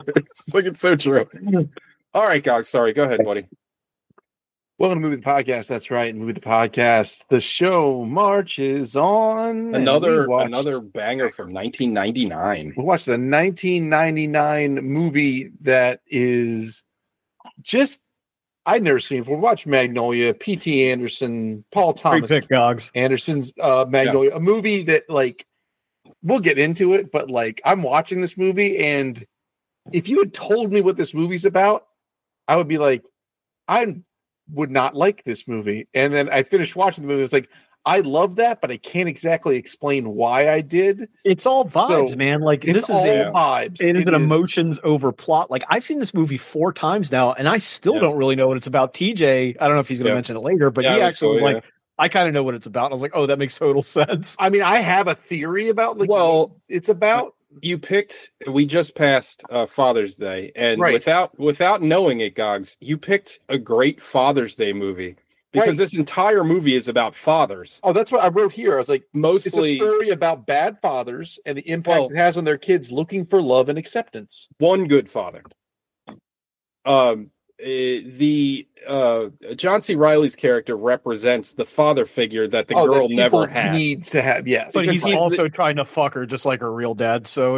It's so true. All right, Gog. Sorry. Go ahead, buddy. Welcome to Movie the Podcast. That's right, Movie the Podcast. The show marches on. Another banger from 1999. We watched the 1999 movie that is just I'd never seen it before. We watched Magnolia, P.T. Anderson, Paul Thomas Anderson's Magnolia, a movie that like we'll get into it, but like I'm watching this movie, and if you had told me what this movie's about, I would be like, I would not like this movie. And then I finished watching the movie. It's like, I love that, but I can't exactly explain why I did. It's all vibes, man. Like this is all vibes. It is an emotions over plot. Like I've seen this movie 4 times now, and I still don't really know what it's about. TJ, I don't know if he's going to mention it later, but he actually was like, I kind of know what it's about. I was like, oh, that makes total sense. I mean, I have a theory about like what it's about. We just passed Father's Day, and without knowing it, Gogs, you picked a great Father's Day movie because this entire movie is about fathers. Oh, that's what I wrote here. I was like, it's a story about bad fathers and the impact it has on their kids looking for love and acceptance. One good father. John C. Reilly's character represents the father figure that the girl never had. Needs to have, yes. But he's also trying to fuck her just like her real dad. So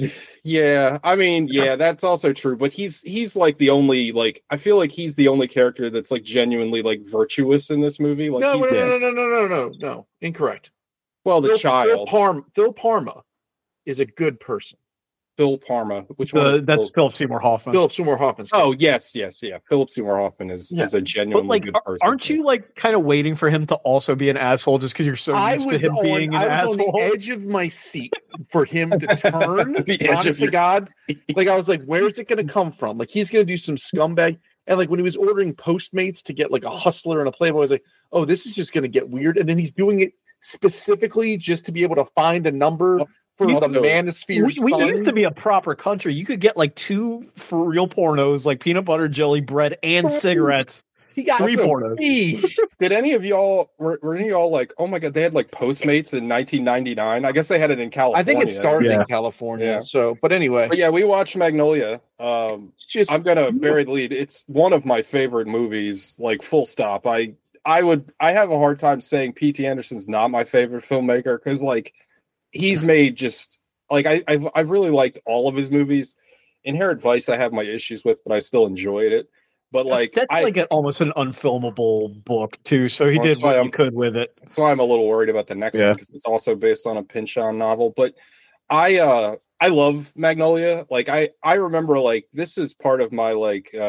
that's also true. But he's like the only I feel like he's the only character that's like genuinely like virtuous in this movie. Like no, incorrect. Well, child Phil Parma is a good person. Phil Parma, which one? That's Philip Seymour Hoffman. Philip Seymour Hoffman. Oh yes. Philip Seymour Hoffman is a genuinely good person. Aren't you like kind of waiting for him to also be an asshole just because you're so used to him being an asshole? I was on the edge of my seat for him to turn. Honest to God, like I was like, where is it going to come from? Like he's going to do some scumbag. And like when he was ordering Postmates to get like a Hustler and a Playboy, I was like, oh, this is just going to get weird. And then he's doing it specifically just to be able to find a number. For the manosphere, we used to be a proper country. You could get like 2 for real pornos, like peanut butter jelly bread and cigarettes. He got 3 pornos. Did any of y'all were any of y'all like, oh my god, they had like Postmates in 1999? I guess they had it in California. I think it started in California. Yeah. So, but anyway, we watched Magnolia. I'm gonna bury the lead. It's one of my favorite movies. Like full stop. I have a hard time saying P.T. Anderson's not my favorite filmmaker because like. He's made just like I've really liked all of his movies. Inherent Vice I have my issues with, but I still enjoyed it. But that's almost an unfilmable book too. So he did what he could with it. That's why I'm a little worried about the next one because it's also based on a Pynchon novel. But I love Magnolia. Like I remember like this is part of my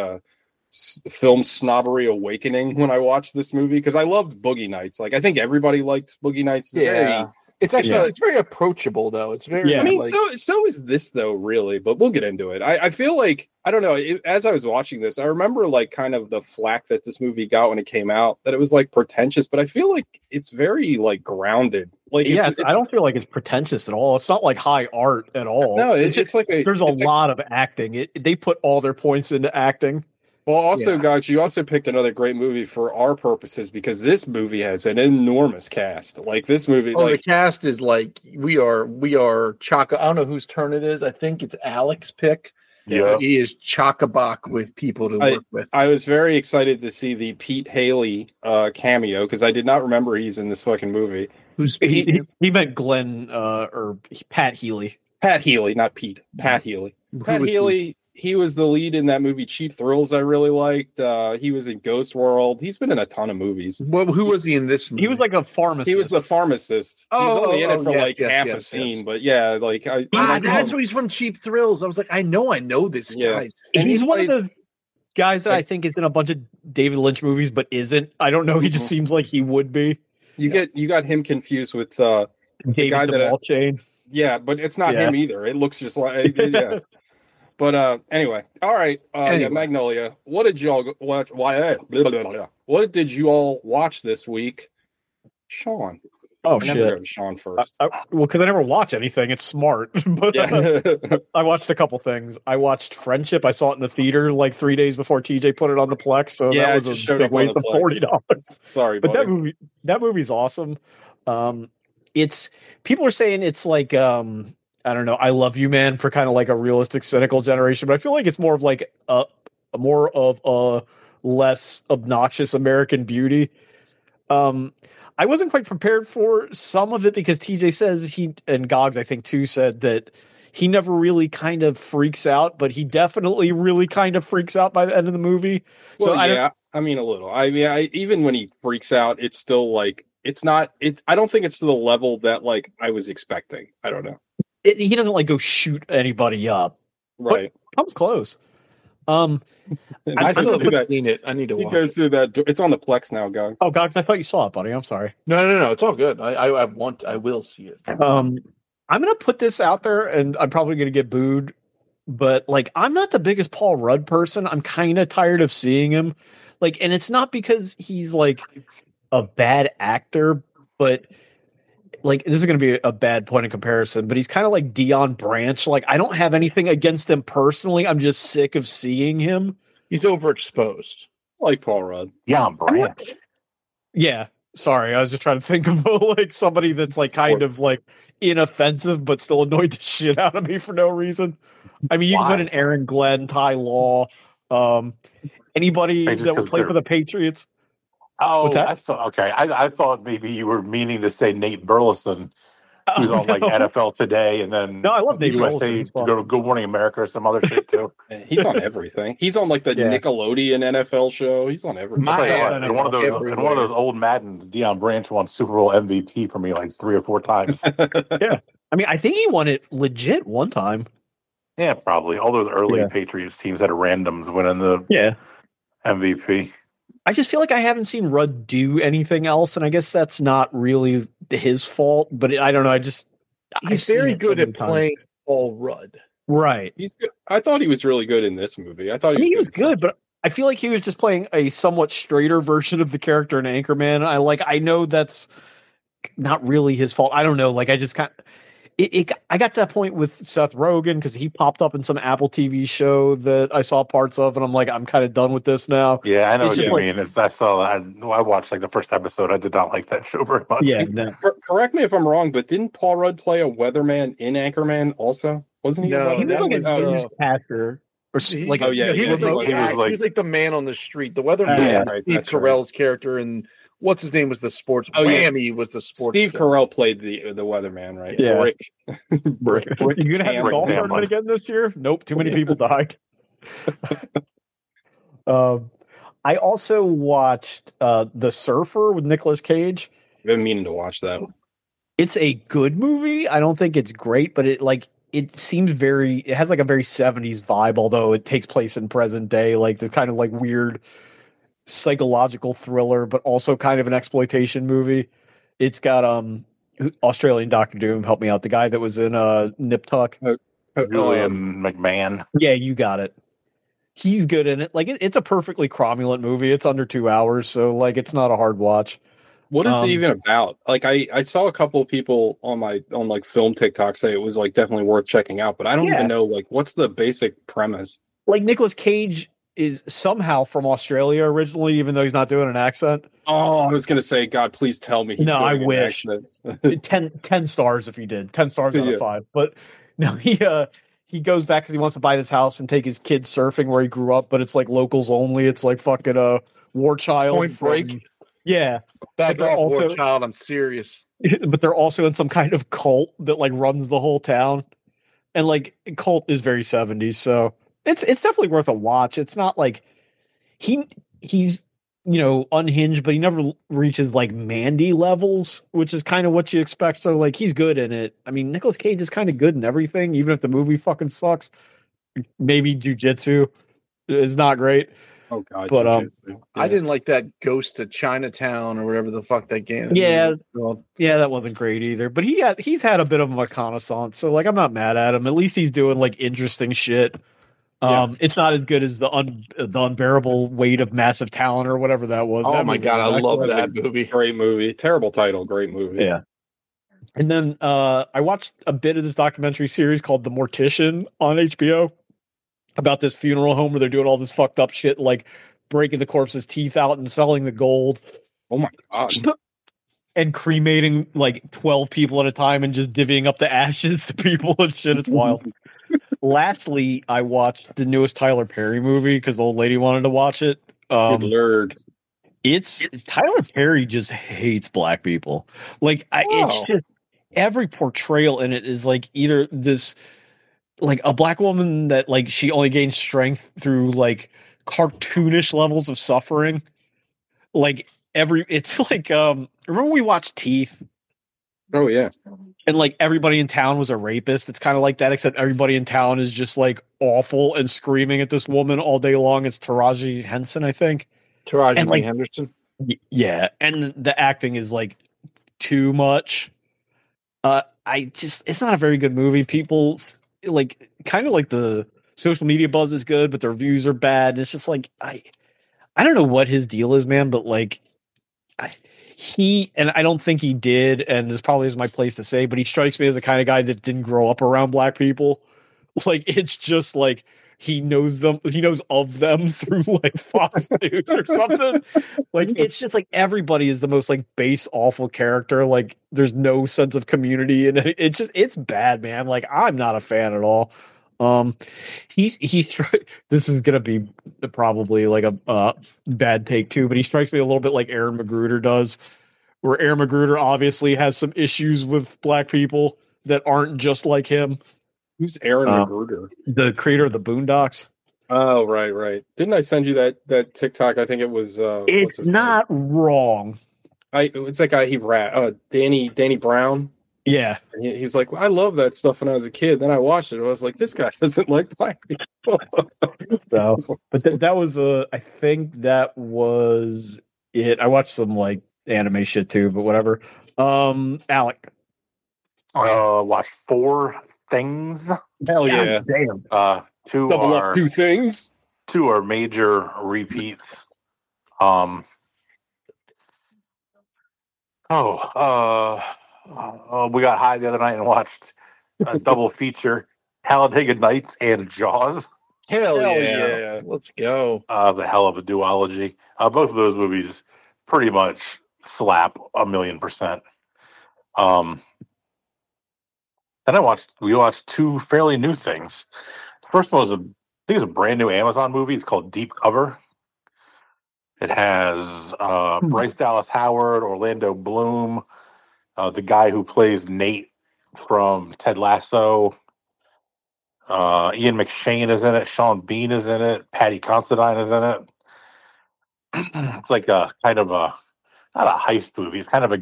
film snobbery awakening when I watched this movie because I loved Boogie Nights. Like I think everybody liked Boogie Nights. It's actually it's very approachable though. It's very I mean so is this though really, but we'll get into it. I feel like I don't know, as I was watching this, I remember like kind of the flack that this movie got when it came out, that it was like pretentious, but I feel like it's very like grounded. Like it's I don't feel like it's pretentious at all. It's not like high art at all. No, it's like there's a lot of acting. They put all their points into acting. Well, also, guys, you also picked another great movie for our purposes because this movie has an enormous cast. Like this movie, the cast is like we are chock. I don't know whose turn it is. I think it's Alex's pick. Yeah, he is chock-a-block with people to work with. I was very excited to see the Pete Haley cameo because I did not remember he's in this fucking movie. Who's Pete? He meant Glenn or Pat Healy. Pat Healy, not Pete. Pat Healy. Pat Healy. He was the lead in that movie Cheap Thrills I really liked. He was in Ghost World. He's been in a ton of movies. Well, who was he in this movie? He was like a pharmacist. He was the pharmacist. He was only in it for half a scene. But yeah, like that's why he's from Cheap Thrills. I was like, I know this guy. And he's one of those guys that I think is in a bunch of David Lynch movies, but isn't. I don't know. He just seems like he would be. You got him confused with David the guy Chain. Yeah, but it's not him either. It looks just like But anyway, all right. Magnolia. What did y'all watch? What did you all watch this week, Sean? Oh shit, Sean first. Well, because I never watch anything. It's smart. But I watched a couple things. I watched Friendship. I saw it in the theater like 3 days before TJ put it on the Plex. So that was a big waste of $40. Sorry, but that movie's awesome. It's people are saying it's like I don't know, I Love You Man for kind of like a realistic, cynical generation, but I feel like it's more of like a more of a less obnoxious American Beauty. I wasn't quite prepared for some of it because TJ says and Gogs, I think too, said that he never really kind of freaks out, but he definitely really kind of freaks out by the end of the movie. Well, so I mean, a little. I mean, even when he freaks out, it's still like, it's not, I don't think it's to the level that like I was expecting. I don't know. He doesn't like go shoot anybody up. Right. Comes close. I still haven't seen it. I need to watch. He goes through that. It's on the Plex now, Gogs. Oh, Gogs, I thought you saw it, buddy. I'm sorry. No. It's all good. I will see it. I'm gonna put this out there, and I'm probably gonna get booed, but like, I'm not the biggest Paul Rudd person. I'm kind of tired of seeing him. Like, and it's not because he's like a bad actor, but like, this is going to be a bad point of comparison, but he's kind of like Dion Branch. Like, I don't have anything against him personally. I'm just sick of seeing him. He's overexposed. Like Paul Rudd. Dion Branch. Yeah. Sorry. I was just trying to think of like somebody that's like kind of like inoffensive, but still annoyed the shit out of me for no reason. I mean, you can put in Aaron Glenn, Ty Law, anybody that would play for the Patriots. Oh, I thought maybe you were meaning to say Nate Burleson, who's on like NFL Today, and then I love Nate USA to go to Good Morning America or some other shit too. He's on everything. He's on like the Nickelodeon NFL show. He's on everything. In one of those old Maddens, Dion Branch won Super Bowl MVP for me like 3 or 4 times. Yeah, I mean, I think he won it legit one time. Yeah, probably. All those early Patriots teams had randoms winning the MVP. I just feel like I haven't seen Rudd do anything else, and I guess that's not really his fault. But I don't know. He's very good at playing Paul Rudd. Right. He's good. I thought he was really good in this movie. I thought he was good, but I feel like he was just playing a somewhat straighter version of the character in Anchorman. I know that's not really his fault. I don't know. Like, I just kind of. I got to that point with Seth Rogen because he popped up in some Apple TV show that I saw parts of, and I'm like, I'm kind of done with this now. Yeah, I know what you mean. I watched like the first episode. I did not like that show very much. Yeah, correct me if I'm wrong, but didn't Paul Rudd play a weatherman in Anchorman also? Wasn't he? No, he was like a newscaster. He was like the man on the street. The weatherman, Steve Carell's character, and what's his name was the sports. Miami was the sports. Steve Carell played the weatherman, right? Yeah. Brick. You gonna have a golf tournament again this year? Nope. Too many people died. I also watched The Surfer with Nicolas Cage. I've been meaning to watch that. It's a good movie. I don't think it's great, but it seems it has like a very 70s vibe, although it takes place in present day. Like, this kind of like weird psychological thriller, but also kind of an exploitation movie. It's got Australian Dr. Doom, help me out, the guy that was in Nip Tuck. Julian McMahon. Yeah, you got it. He's good in it. Like, it's a perfectly cromulent movie. It's under 2 hours, so like, it's not a hard watch. What is it even about? Like, I saw a couple of people on like film TikTok say it was like definitely worth checking out, but I don't even know like what's the basic premise. Like, Nicolas Cage is somehow from Australia originally, even though he's not doing an accent. Oh, I was going to say, God, please tell me. No, I wish. 10 stars if he did. 10 stars out of 5. But no, he goes back because he wants to buy this house and take his kids surfing where he grew up, but it's like locals only. It's like fucking a War Child. Point Break. Yeah. Back off, War Child. I'm serious. But they're also in some kind of cult that like runs the whole town. And like, cult is very 70s, so it's definitely worth a watch. It's not like he's unhinged, but he never reaches like Mandy levels, which is kind of what you expect. So like, he's good in it. I mean, Nicolas Cage is kind of good in everything, even if the movie fucking sucks. Maybe Jiu-Jitsu is not great. Oh God! But I didn't like that Ghost to Chinatown or whatever the fuck that game. Yeah, that wasn't great either. But he's had a bit of a reconnaissance, so like, I'm not mad at him. At least he's doing like interesting shit. It's not as good as the unbearable weight of massive talent or whatever that was. Oh my God, I love that movie. Great movie. Terrible title. Great movie. Yeah. And then I watched a bit of this documentary series called The Mortician on HBO about this funeral home where they're doing all this fucked up shit, like breaking the corpse's teeth out and selling the gold. Oh my God. and cremating like 12 people at a time and just divvying up the ashes to people and shit. It's wild. Lastly, I watched the newest Tyler Perry movie because the old lady wanted to watch it. Good Lord. It's Tyler Perry just hates black people. Like it's just every portrayal in it is like either this like a black woman that like she only gains strength through like cartoonish levels of suffering. Like it's like remember we watched Teeth? Oh yeah. And like everybody in town was a rapist. It's kind of like that, except everybody in town is just like awful and screaming at this woman all day long. It's Taraji Henson, I think. Taraji Henderson. Yeah, and the acting is like too much. It's not a very good movie. People like kind of like the social media buzz is good, but the reviews are bad. And it's just like I don't know what his deal is, man, but like I don't think he did, and this probably is my place to say, but he strikes me as the kind of guy that didn't grow up around black people. Like it's just like he knows of them through like Fox News or something. Like it's just like everybody is the most like base, awful character. Like there's no sense of community, and it's bad, man. Like I'm not a fan at all. This is gonna be probably like a bad take too, but he strikes me a little bit like Aaron McGruder does, where Aaron McGruder obviously has some issues with black people that aren't just like him. Who's Aaron McGruder? The creator of the Boondocks. Oh, right. Didn't I send you that TikTok? I think it was. It's not wrong. It's that guy Danny Brown. Yeah, he's like, I love that stuff when I was a kid. Then I watched it. And I was like, this guy doesn't like black people. But that was I think that was it. I watched some like anime shit too, but whatever. Alec, watched 4 things. Hell yeah! Damn. 2 Double are up 2 things. 2 are major repeats. We got high the other night and watched a double feature: Talladega Nights and Jaws. Hell yeah! Let's go. The hell of a duology. Both of those movies pretty much slap 1,000,000%. And we watched 2 fairly new things. The first one was I think it's a brand new Amazon movie. It's called Deep Cover. It has Bryce Dallas Howard, Orlando Bloom, the guy who plays Nate from Ted Lasso. Ian McShane is in it. Sean Bean is in it. Patty Considine is in it. It's like a kind of not a heist movie. It's kind of a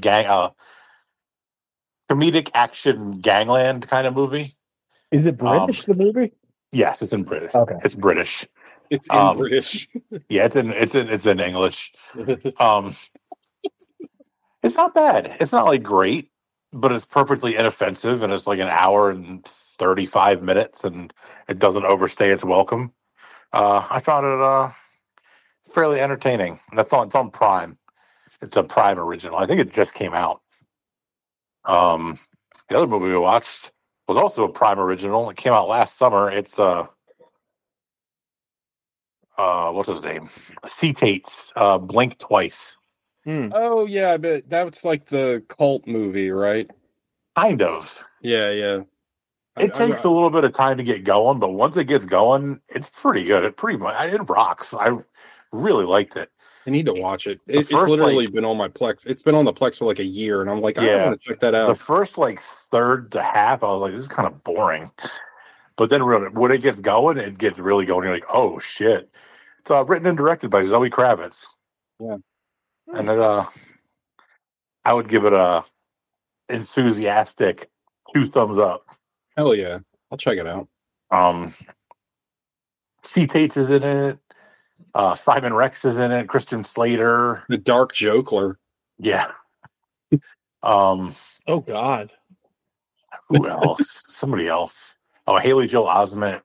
comedic action gangland kind of movie. Is it British, the movie? Yes, it's in British. Okay. It's British. It's in British. Yeah, it's in English. It's not bad. It's not like great, but it's perfectly inoffensive, and it's like an hour and 35 minutes, and it doesn't overstay its welcome. I found it fairly entertaining. It's on Prime. It's a Prime original. I think it just came out. The other movie we watched was also a Prime original. It came out last summer. It's what's his name? C. Tate's Blink Twice. Oh yeah, I bet that's like the cult movie, right? Kind of. Yeah. It takes a little bit of time to get going, but once it gets going, it's pretty good. It rocks. I really liked it. I need to watch it. It's literally been on my Plex. It's been on the Plex for like a year, and I'm like, I want to check that out. The first third to half, I was like, this is kind of boring. But then when it gets going, it gets really going. You're like, oh shit! It's written and directed by Zoe Kravitz. Yeah, and then I would give it a enthusiastic 2 thumbs up. Hell yeah, I'll check it out. C. Tate is in it. Simon Rex is in it. Christian Slater. The Dark Joker. Yeah. Oh God. Who else? Somebody else. Oh, Haley Joel Osment.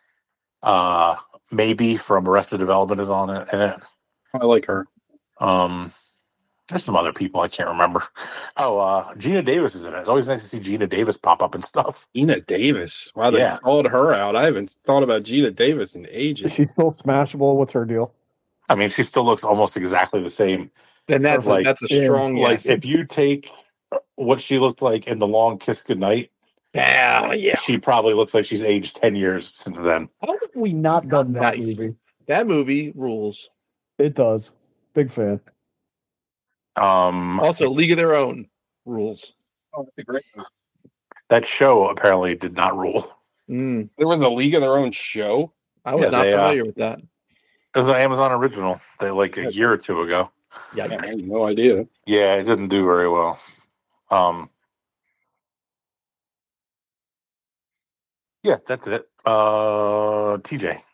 Maybe from Arrested Development is on it. In it. I like her. There's some other people I can't remember. Oh, Gina Davis is in it. It's always nice to see Gina Davis pop up and stuff. Gina Davis. Wow, they followed her out. I haven't thought about Gina Davis in ages. Is she still smashable? What's her deal? I mean, she still looks almost exactly the same Then that's a strong yes. Like if you take what she looked like in The Long Kiss Goodnight, she probably looks like she's aged 10 years since then. How have we not done that movie? That movie rules. It does. Big fan. Also, League of Their Own rules. Oh, that'd be great. That show apparently did not rule. There was a League of Their Own show? I was not familiar with that. It was an Amazon original. They like a year or two ago. Yeah, I had no idea. Yeah, it didn't do very well. Yeah, that's it. TJ.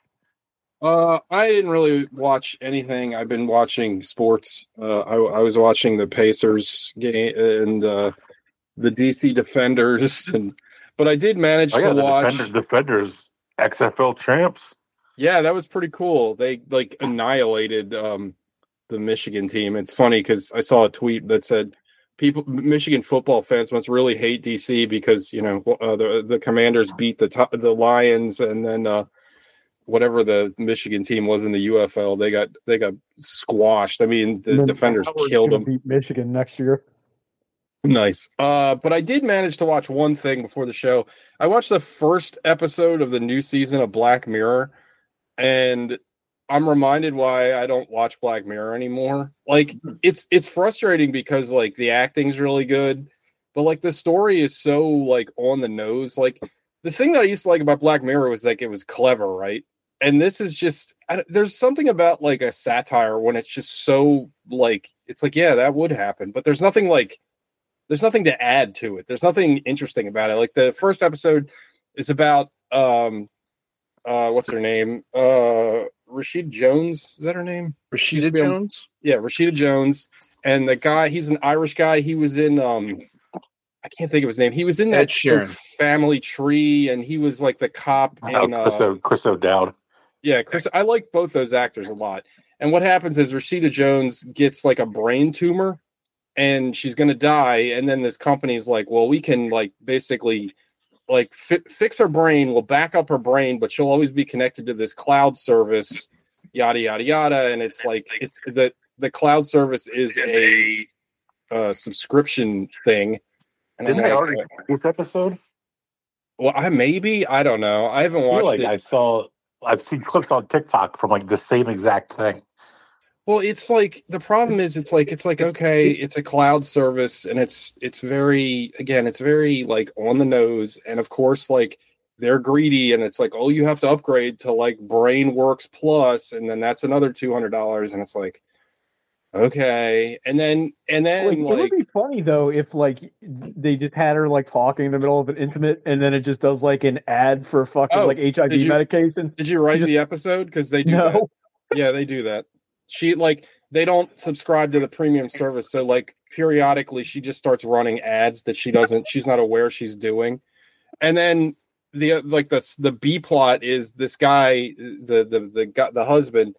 I didn't really watch anything. I've been watching sports. I was watching the Pacers game and the DC Defenders, but I did manage to watch Defenders XFL champs. Yeah, that was pretty cool. They like annihilated the Michigan team. It's funny because I saw a tweet that said Michigan football fans must really hate DC because the Commanders beat the Lions, and then whatever the Michigan team was in the UFL, they got squashed. I mean, the Defenders killed them. Beat Michigan next year. Nice. But I did manage to watch one thing before the show. I watched the first episode of the new season of Black Mirror, and I'm reminded why I don't watch Black Mirror anymore. Like it's frustrating because like the acting's really good, but like the story is so like on the nose. Like the thing that I used to like about Black Mirror was like it was clever, right? And this is just there's something about like a satire when it's just so like it's like yeah, that would happen, but there's nothing to add to it. There's nothing interesting about it. Like the first episode is about what's her name? Rashida Jones. Is that her name? Rashida Jones? Yeah, Rashida Jones. And the guy, he's an Irish guy. He was in I can't think of his name. He was in that Family Tree, and he was like the cop in Chris O'Dowd. Yeah, Chris. I like both those actors a lot. And what happens is Rashida Jones gets like a brain tumor and she's going to die. And then this company's like, well, we can like basically like fix her brain. We'll back up her brain, but she'll always be connected to this cloud service, yada, yada, yada. And it's like, it's that the cloud service is a subscription thing. And didn't I already this episode? Well, I don't know. I haven't watched it. I've seen clips on TikTok from like the same exact thing. Well, it's like the problem is it's like okay, it's a cloud service and it's very like on the nose, and of course like they're greedy and it's like, oh, you have to upgrade to like BrainWorks Plus, and then that's another $200, and it's like okay, and then like, it would be funny though if like they just had her like talking in the middle of an intimate, and then it just does like an ad for fucking like HIV medication. Did you write the episode? Because they do that. Yeah, they do that. She like they don't subscribe to the premium service, so like periodically she just starts running ads that she's not aware she's doing, and then the B plot is this guy, the husband,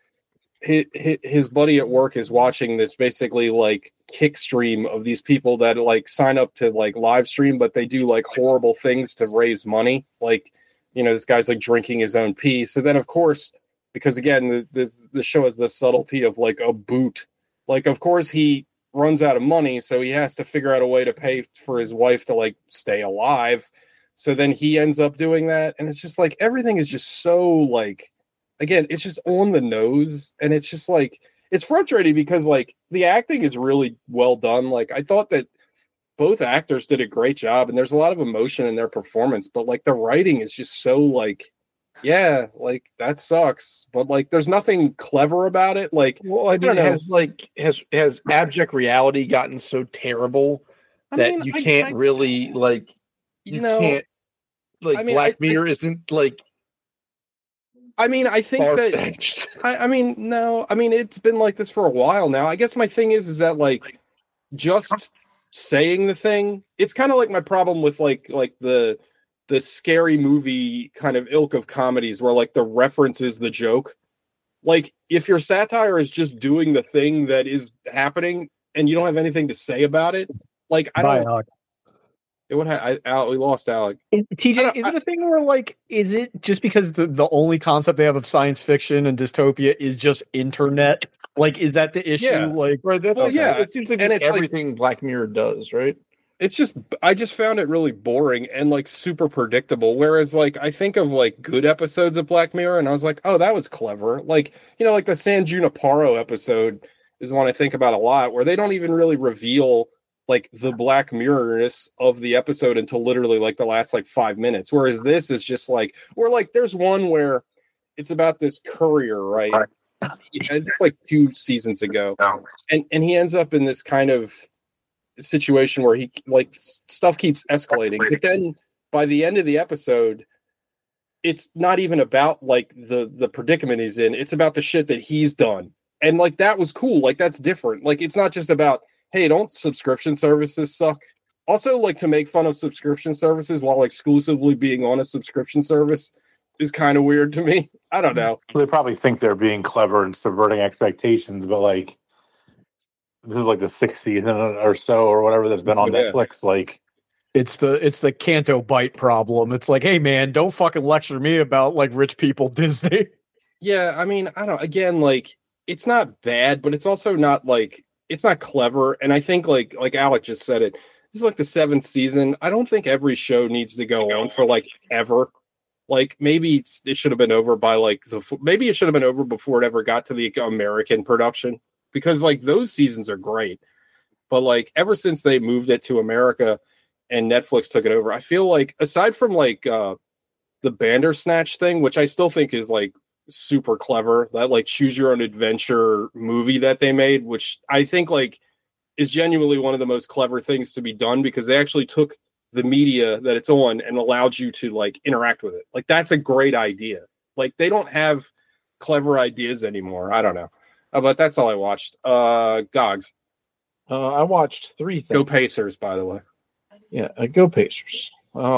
his buddy at work is watching this basically like kick stream of these people that like sign up to like live stream, but they do like horrible things to raise money, like this guy's like drinking his own pee. So then of course, because again, the show has the subtlety of like a boot. Like, of course, he runs out of money, so he has to figure out a way to pay for his wife to like stay alive. So then he ends up doing that, and it's just like everything is just so like, again, it's just on the nose, and it's just like it's frustrating because like the acting is really well done. Like I thought that both actors did a great job, and there's a lot of emotion in their performance, but like the writing is just so like. Yeah, like that sucks, but like there's nothing clever about it. Like, well, I mean, has abject reality gotten so terrible that you can't really like you can't like Black Mirror isn't like. I mean, I think that I mean, no, I mean it's been like this for a while now. I guess my thing is that like just saying the thing. It's kind of like my problem with like the scary movie kind of ilk of comedies where like the reference is the joke. Like if your satire is just doing the thing that is happening and you don't have anything to say about it, like I don't It would have. We lost Alec. TJ, is it a thing where like, is it just because the only concept they have of science fiction and dystopia is just internet? Like, is that the issue? Yeah. Like, right? That's well, yeah. It seems like everything Black Mirror does, right? It's just, I just found it really boring and like super predictable. Whereas like, I think of like good episodes of Black Mirror and I was like, oh, that was clever. Like, like the San Junipero episode is one I think about a lot, where they don't even really reveal like the Black Mirror-ness of the episode until literally like the last like 5 minutes. Whereas this is just like, there's one where it's about this courier, right? It's like 2 seasons ago. And he ends up in this kind of situation where he like stuff keeps escalating, but then by the end of the episode it's not even about like the predicament he's in, it's about the shit that he's done. And like that was cool, like that's different. Like it's not just about, hey, don't subscription services suck? Also, like to make fun of subscription services while exclusively being on a subscription service is kind of weird to me. I don't know. They probably think they're being clever and subverting expectations, but like this is like the 6th season or so or whatever that's been on Netflix. Like it's the Canto Bite problem. It's like, hey man, don't fucking lecture me about like rich people Disney. Yeah, I mean, I don't. Again, like it's not bad, but it's also not like it's not clever. And I think like Alec just said it. This is like the 7th season. I don't think every show needs to go on for like ever. Like maybe it should have been over by like maybe it should have been over before it ever got to the American production. Because like those seasons are great, but like ever since they moved it to America and Netflix took it over, I feel like aside from like the Bandersnatch thing, which I still think is like super clever, that like choose your own adventure movie that they made, which I think like is genuinely one of the most clever things to be done, because they actually took the media that it's on and allowed you to like interact with it. Like that's a great idea. Like they don't have clever ideas anymore. I don't know. But that's all I watched. Gogs. I watched 3 things. Go Pacers, by the way. Yeah, go Pacers.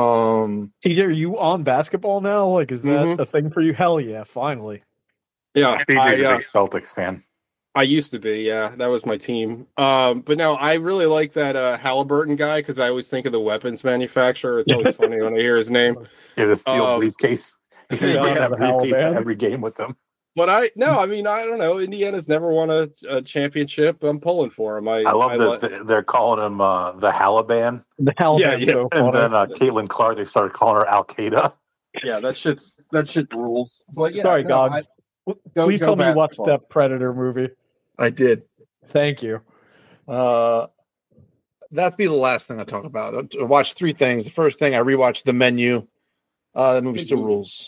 TJ, are you on basketball now? Like, is that a thing for you? Hell yeah, finally. Yeah, TJ's a big Celtics fan. I used to be, yeah. That was my team. But no, I really like that Halliburton guy because I always think of the weapons manufacturer. It's always funny when I hear his name. Yeah, the steel briefcase. He brings that briefcase to every game with him. But I don't know. Indiana's never won a championship. I'm pulling for him. I love that they're calling him the Haliban. The Haliban, yeah. So and then Caitlin Clark, they started calling her Al Qaeda. Yeah, that shit rules. But yeah, sorry, Gogs. Please tell me you watched that Predator movie. I did. Thank you. That'd be the last thing I talk about. I watched 3 things. The first thing, I rewatched The Menu. The movie still rules.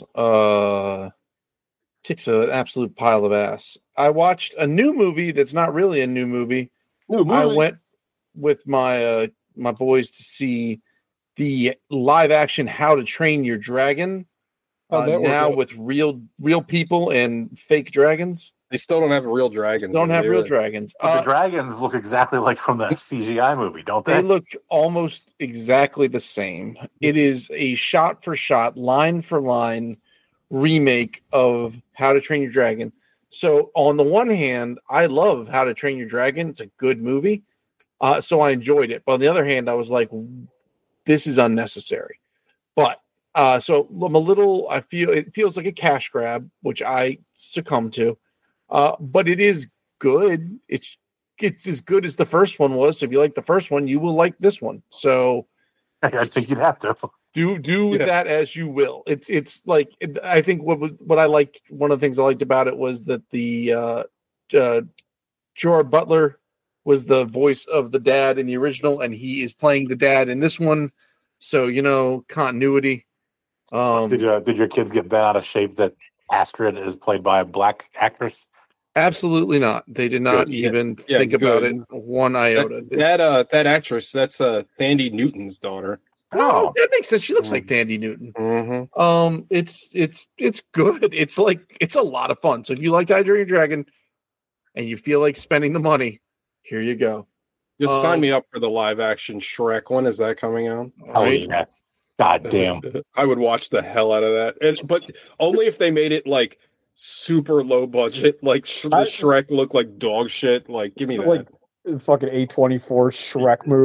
Kicks an absolute pile of ass. I watched a new movie that's not really a new movie. I went with my my boys to see the live action How to Train Your Dragon. Now with real people and fake dragons. They still don't have real dragons. Dragons. But the dragons look exactly like from the CGI movie, don't they? They look almost exactly the same. It is a shot for shot, line for line remake of How to Train Your Dragon. So on the one hand, I love How to Train Your Dragon. It's a good movie. So I enjoyed it. But on the other hand, I was like, this is unnecessary. But so I'm a little, it feels like a cash grab, which I succumb to. But it is good. It's as good as the first one was. So if you like the first one, you will like this one. So I think you'd have to do with that as you will. It's like I think what I liked. One of the things I liked about it was that the Gerard Butler was the voice of the dad in the original, and he is playing the dad in this one. So continuity. Did your kids get bent out of shape that Astrid is played by a black actress? Absolutely not. They did not even think about it one iota. That actress, that's Thandie Newton's daughter. Oh, that makes sense. She looks like Thandie Newton. Mm-hmm. It's good. It's a lot of fun. So if you like How to Train Your Dragon and you feel like spending the money, here you go. Just sign me up for the live action Shrek. When is that coming out? Oh yeah. God damn. I would watch the hell out of that. But only if they made it like super low budget, like the Shrek look like dog shit. Like, give me that. Like fucking A24 Shrek movie.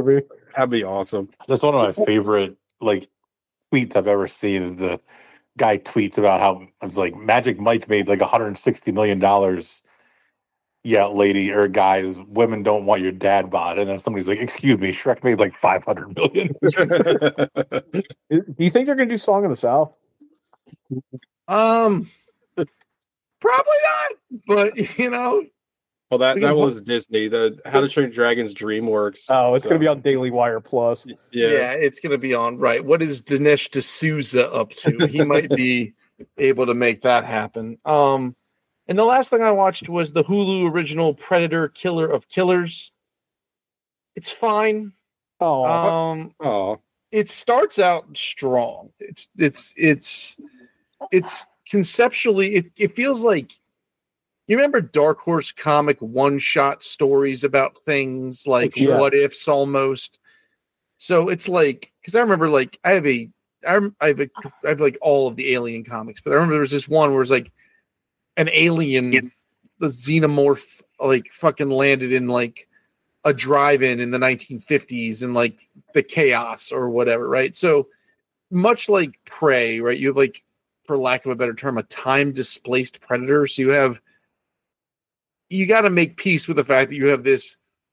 That'd be awesome. That's one of my favorite like tweets I've ever seen. Is the guy tweets about how it's like Magic Mike made like $160 million. Yeah, lady or guys, women don't want your dad bod, and then somebody's like, "Excuse me, Shrek made like 500 million." Do you think they're going to do Song of the South? Probably not. But you know, well, that was Disney. The How to Train Your Dragon's DreamWorks. Oh, it's going to be on Daily Wire Plus. Yeah, it's going to be on. Right. What is Dinesh D'Souza up to? He might be able to make that happen. And the last thing I watched was the Hulu original Predator: Killer of Killers. It's fine. It starts out strong. It's conceptually it feels like, you remember Dark Horse comic one-shot stories about things like what ifs almost. So it's like, because I remember like I have like all of the Alien comics, but I remember there was this one where it's like an alien, the xenomorph, like fucking landed in like a drive-in in the 1950s and like the chaos or whatever, right? So much like Prey, right? You have like, for lack of a better term, a time-displaced predator. So you got to make peace with the fact that you have this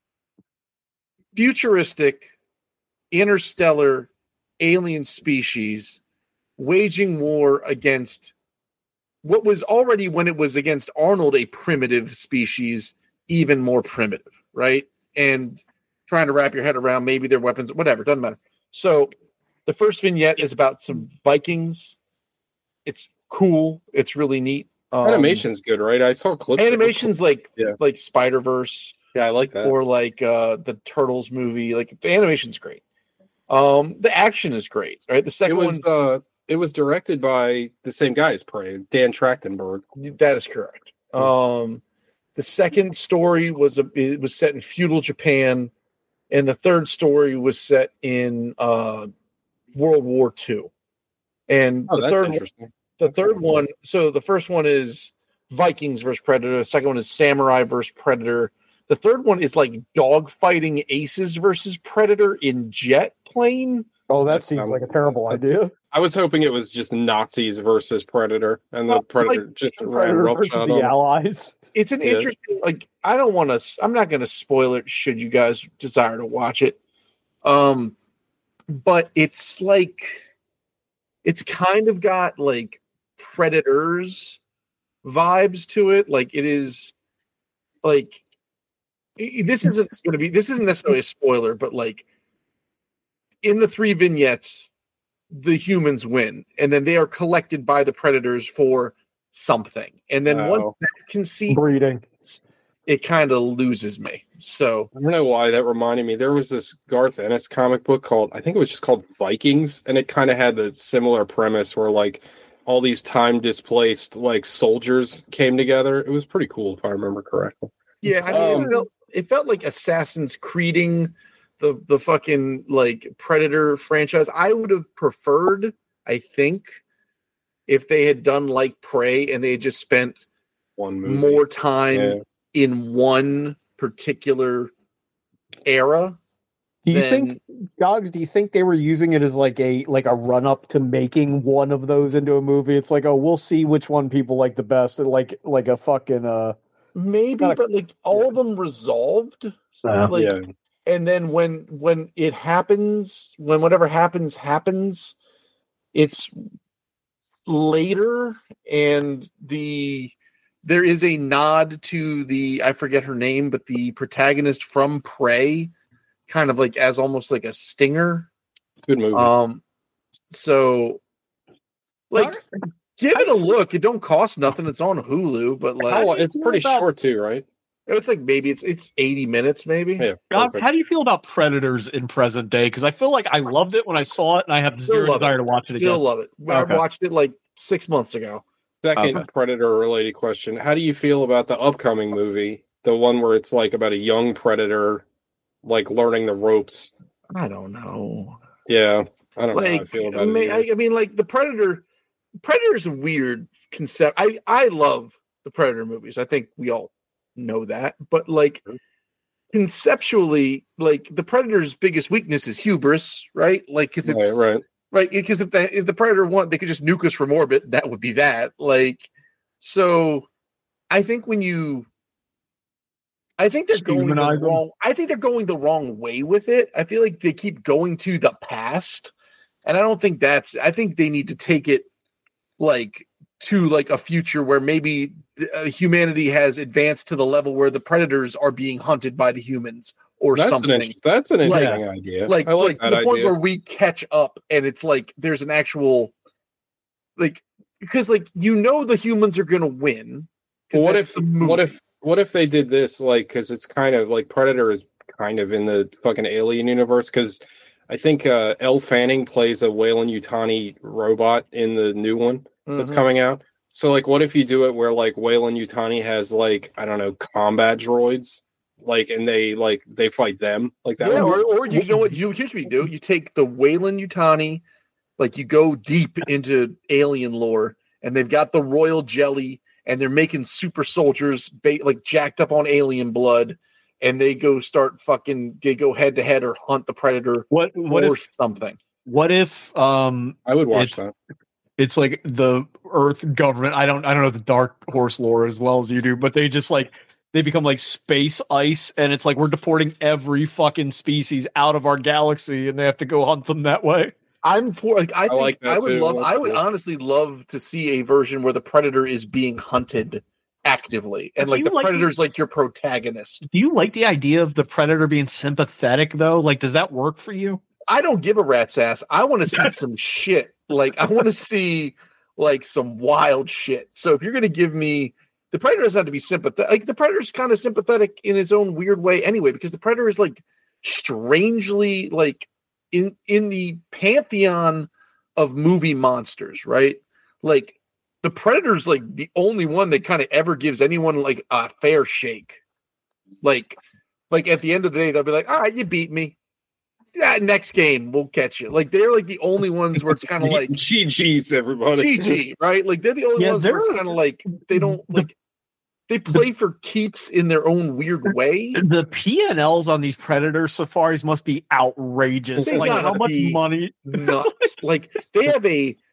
futuristic, interstellar alien species waging war against what was already, when it was against Arnold, a primitive species, even more primitive, right? And trying to wrap your head around maybe their weapons, whatever, doesn't matter. So the first vignette is about some Vikings. It's cool. It's really neat. Animation's good, right? I saw clips. Animation's like Spider-Verse. Yeah, I like that. Or like the Turtles movie. Like the animation's great. The action is great, right? The second one. It was directed by the same guy as Prey, Dan Trachtenberg. That is correct. The second story was set in feudal Japan, and the third story was set in World War II. And the third one. So the first one is Vikings versus Predator. The second one is Samurai versus Predator. The third one is like dogfighting aces versus Predator in jet plane. Oh, that seems like a terrible idea. I was hoping it was just Nazis versus Predator, and the Predator just ran roughshod on the allies. It's an interesting, like, I'm not going to spoil it should you guys desire to watch it. But it's like, it's kind of got like Predators vibes to it. Like it is like, this isn't necessarily a spoiler, but like in the three vignettes, the humans win, and then they are collected by the Predators for something. And then once that conceit breeding, it kind of loses me. So I don't know why that reminded me. There was this Garth Ennis comic book called, I think it was just called Vikings, and it kind of had the similar premise where like all these time displaced like soldiers came together. It was pretty cool if I remember correctly. Yeah, I mean, it felt like Assassin's Creeding the fucking like Predator franchise. I would have preferred, I think, if they had done like Prey and they had just spent more time in one particular era. Do you think, Gogs, do you think they were using it as like a run up to making one of those into a movie? It's like, oh, we'll see which one people like the best, and like a fucking maybe, but like all of them resolved. And then when it happens, when whatever happens, it's later, and there is a nod to I forget her name, but the protagonist from Prey, kind of like as almost like a stinger. Good movie. So like give it a look. It don't cost nothing. It's on Hulu, but like it's pretty short too, right? It's like maybe it's 80 minutes, maybe. Yeah, Gogs, how do you feel about Predators in present day? Because I feel like I loved it when I saw it, and I have zero desire to watch it again. Still love it. I watched it like 6 months ago. Second Predator-related question: how do you feel about the upcoming movie, the one where it's like about a young Predator, like learning the ropes? I don't know. Yeah, I don't know how I feel about it. I mean, like the Predator's a weird concept. I love the Predator movies. I think we all know that, but like conceptually, like the Predator's biggest weakness is hubris, right? Like, because it's right. Because if the Predator wanted, they could just nuke us from orbit. That would be that. Like, so I think I think they're going the wrong. I think they're going the wrong way with it. I feel like they keep going to the past, and I don't think that's. I think they need to take it like to like a future where maybe humanity has advanced to the level where the predators are being hunted by the humans or something. That's an interesting idea. Like, I like to the point where we catch up and it's like there's an actual like because like the humans are going to win. What if they did this like because it's kind of like Predator is kind of in the fucking Alien universe because I think Elle Fanning plays a Weyland-Yutani robot in the new one that's coming out. So, like, what if you do it where, like, Weyland-Yutani has, like, I don't know, combat droids, like, and they fight them, like that? Yeah, or you know what you usually do? You take the Weyland-Yutani, like, you go deep into alien lore, and they've got the royal jelly, and they're making super soldiers, like, jacked up on alien blood, and they go head to head or hunt the predator or something. What if I would watch that. It's like the Earth government. I don't know the Dark Horse lore as well as you do, but they just like they become like space ice, and it's like we're deporting every fucking species out of our galaxy, and they have to go hunt them that way. I'm for like I would honestly love to see a version where the predator is being hunted actively and like the predator's like your protagonist. Do you like the idea of the predator being sympathetic though? Like, does that work for you? I don't give a rat's ass. I want to see some shit. Like, I want to see like some wild shit. So if you're going to give me the predator doesn't have to be sympathetic. Like the predator's kind of sympathetic in its own weird way anyway, because the predator is like strangely like in the pantheon of movie monsters, right? Like the predator's like the only one that kind of ever gives anyone like a fair shake. Like at the end of the day, they'll be like, all right, you beat me. Yeah, next game we'll catch you. Like they're like the only ones where it's kind of like GG's everybody. GG, right? Like they're the only ones where it's kind of like they don't like they play for keeps in their own weird way. The P&Ls on these predator safaris must be outrageous. Like how much money? Nuts. Like they have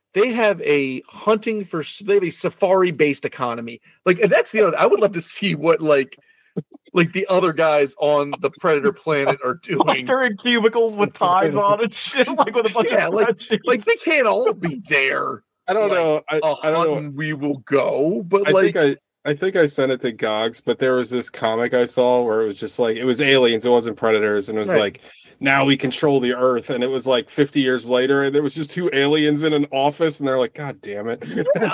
a hunting for they have a safari based economy. Like and that's the other. I would love to see what like the other guys on the Predator planet are doing. They're in cubicles with ties on and shit, like with a bunch of like they can't all be there. I don't know. I don't know. We will go, but I think I sent it to Gogs, but there was this comic I saw where it was just like it was aliens, it wasn't predators, and it was like now we control the Earth, and it was like 50 years later, and there was just two aliens in an office, and they're like, God damn it!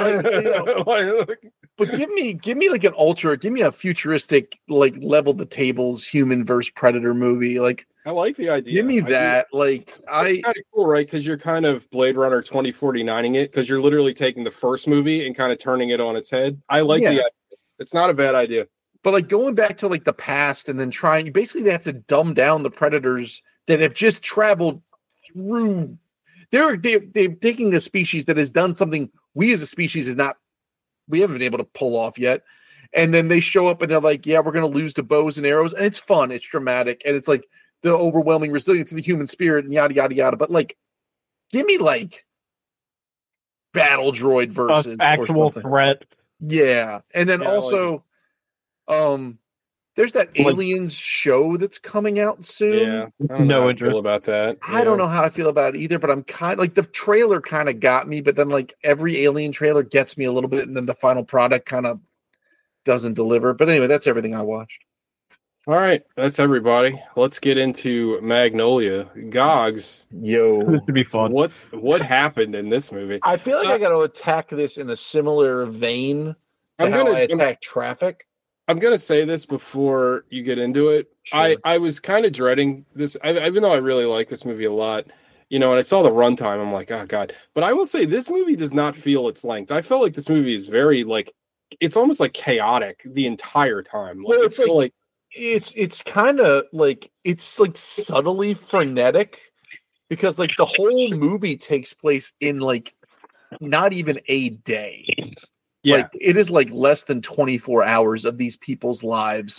But give me like give me a futuristic like level the tables human versus predator movie. Like I like the idea. Give me that. It's kind of cool, right? Because you're kind of Blade Runner 2049ing it, because you're literally taking the first movie and kind of turning it on its head. I like the idea. It's not a bad idea. But like going back to like the past and then basically they have to dumb down the predators that have just traveled through. They're taking a species that has done something we as a species we haven't been able to pull off yet. And then they show up and they're like, yeah, we're going to lose to bows and arrows. And it's fun. It's dramatic. And it's like the overwhelming resilience of the human spirit and yada, yada, yada. But like, give me like battle droid versus actual threat. Yeah. And then also, there's that Aliens show that's coming out soon. Yeah. No interest about that. I don't know how I feel about it either, but I'm kind of like the trailer kind of got me, but then like every Alien trailer gets me a little bit, and then the final product kind of doesn't deliver. But anyway, that's everything I watched. All right, that's everybody. Let's get into Magnolia. Gogs, yo, this would be fun. What happened in this movie? I feel like I got to attack this in a similar vein to how I attack Traffic. I'm gonna say this before you get into it. Sure. I was kind of dreading this, even though I really like this movie a lot. You know, and I saw the runtime. I'm like, oh god. But I will say this movie does not feel its length. I felt like this movie is very like it's almost like chaotic the entire time. Like, well, it's like it's kind of like it's like subtly frenetic because like the whole movie takes place in like not even a day. Yeah. Like it is like less than 24 hours of these people's lives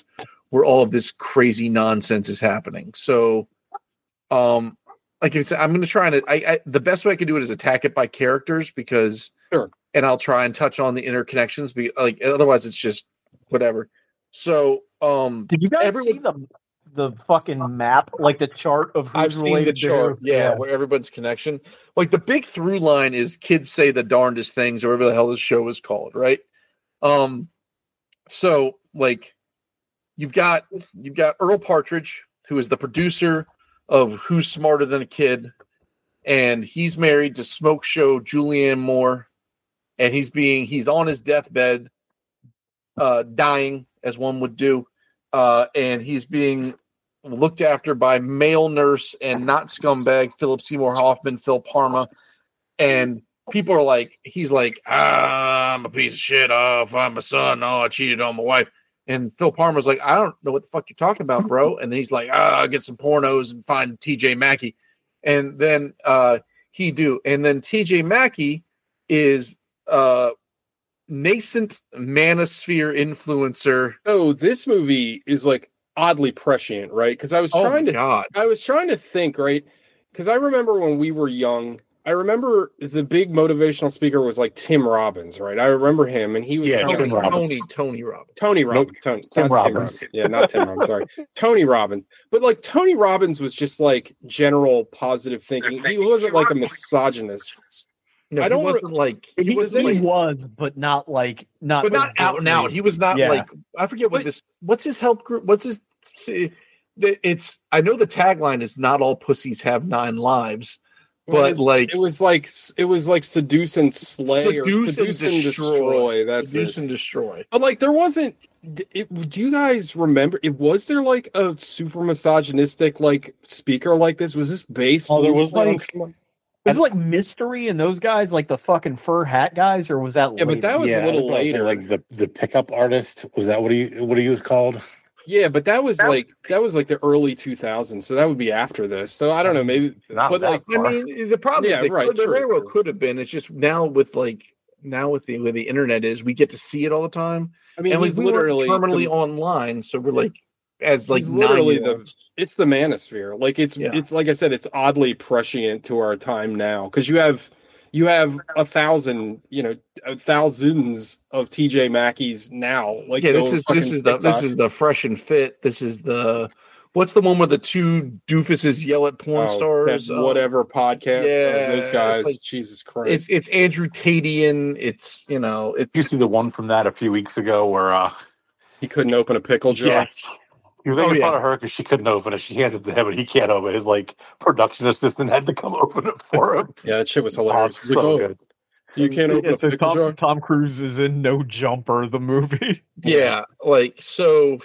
where all of this crazy nonsense is happening. So, like I said, I'm going to try and the best way I can do it is attack it by characters because, sure. And I'll try and touch on the interconnections. Like otherwise, it's just whatever. So, did you guys see the fucking map, like the chart of who's I've seen the chart, where everybody's connection. Like the big through line is kids say the darndest things, or whatever the hell this show is called, right? So like you've got Earl Partridge, who is the producer of Who's Smarter Than a Kid, and he's married to smoke show Julianne Moore, and he's on his deathbed, dying as one would do, and he's being looked after by male nurse and not scumbag Philip Seymour Hoffman, Phil Parma, and people are like, he's like, I'm a piece of shit. Oh, if I'm a son, I cheated on my wife. And Phil Parma's like, I don't know what the fuck you're talking about, bro. And then he's like, I'll get some pornos and find TJ Mackey. And then he do. And then TJ Mackey is nascent manosphere influencer. Oh, this movie is like oddly prescient, right? Because I was trying to think, right? Because I remember when we were young, I remember the big motivational speaker was like Tim Robbins, right? I remember him, and he was Tony Robbins. Tim Robbins. Yeah, not Tim Robbins. Sorry, Tony Robbins. But like Tony Robbins was just like general positive thinking. He wasn't like a misogynist. No, he wasn't like he was, but not out and out. He was not like, I forget what's his help group? What's his? It's, I know the tagline is not all pussies have 9 lives. But like it was like seduce and slay, seduce and destroy. That's seduce and destroy. But like there wasn't. Do you guys remember? Was there like a super misogynistic like speaker like this? Was this based? Oh, there was like. Was it like Mystery and those guys, like the fucking fur hat guys, or was that? Yeah, later? But that was a little later. Like the pickup artist, was that what he was called? Yeah, but that was like the early 2000s, so that would be after this. So I don't know, maybe. But like, I mean, the problem is they very well could have been. It's just now with where the internet is, we get to see it all the time. I mean, and he's literally terminally online, so we're like, as like literally it's the manosphere. Like it's like I said, it's oddly prescient to our time now because you have thousands of TJ Mackeys now. Like this is the Fresh and Fit. This is the what's the one where the two doofuses yell at porn stars? Whatever podcast. Those guys. Like, Jesus Christ. It's Andrew Tadian. It's it's. You see the one from that a few weeks ago where he couldn't open a pickle jar. Yeah. He was making fun of her because she couldn't open it. She handed it to him, but he can't open it. His like production assistant had to come open it for him. Yeah, that shit was hilarious. So good. You can't open a pickle jar. Tom Cruise is in No Jumper, the movie. Yeah, like so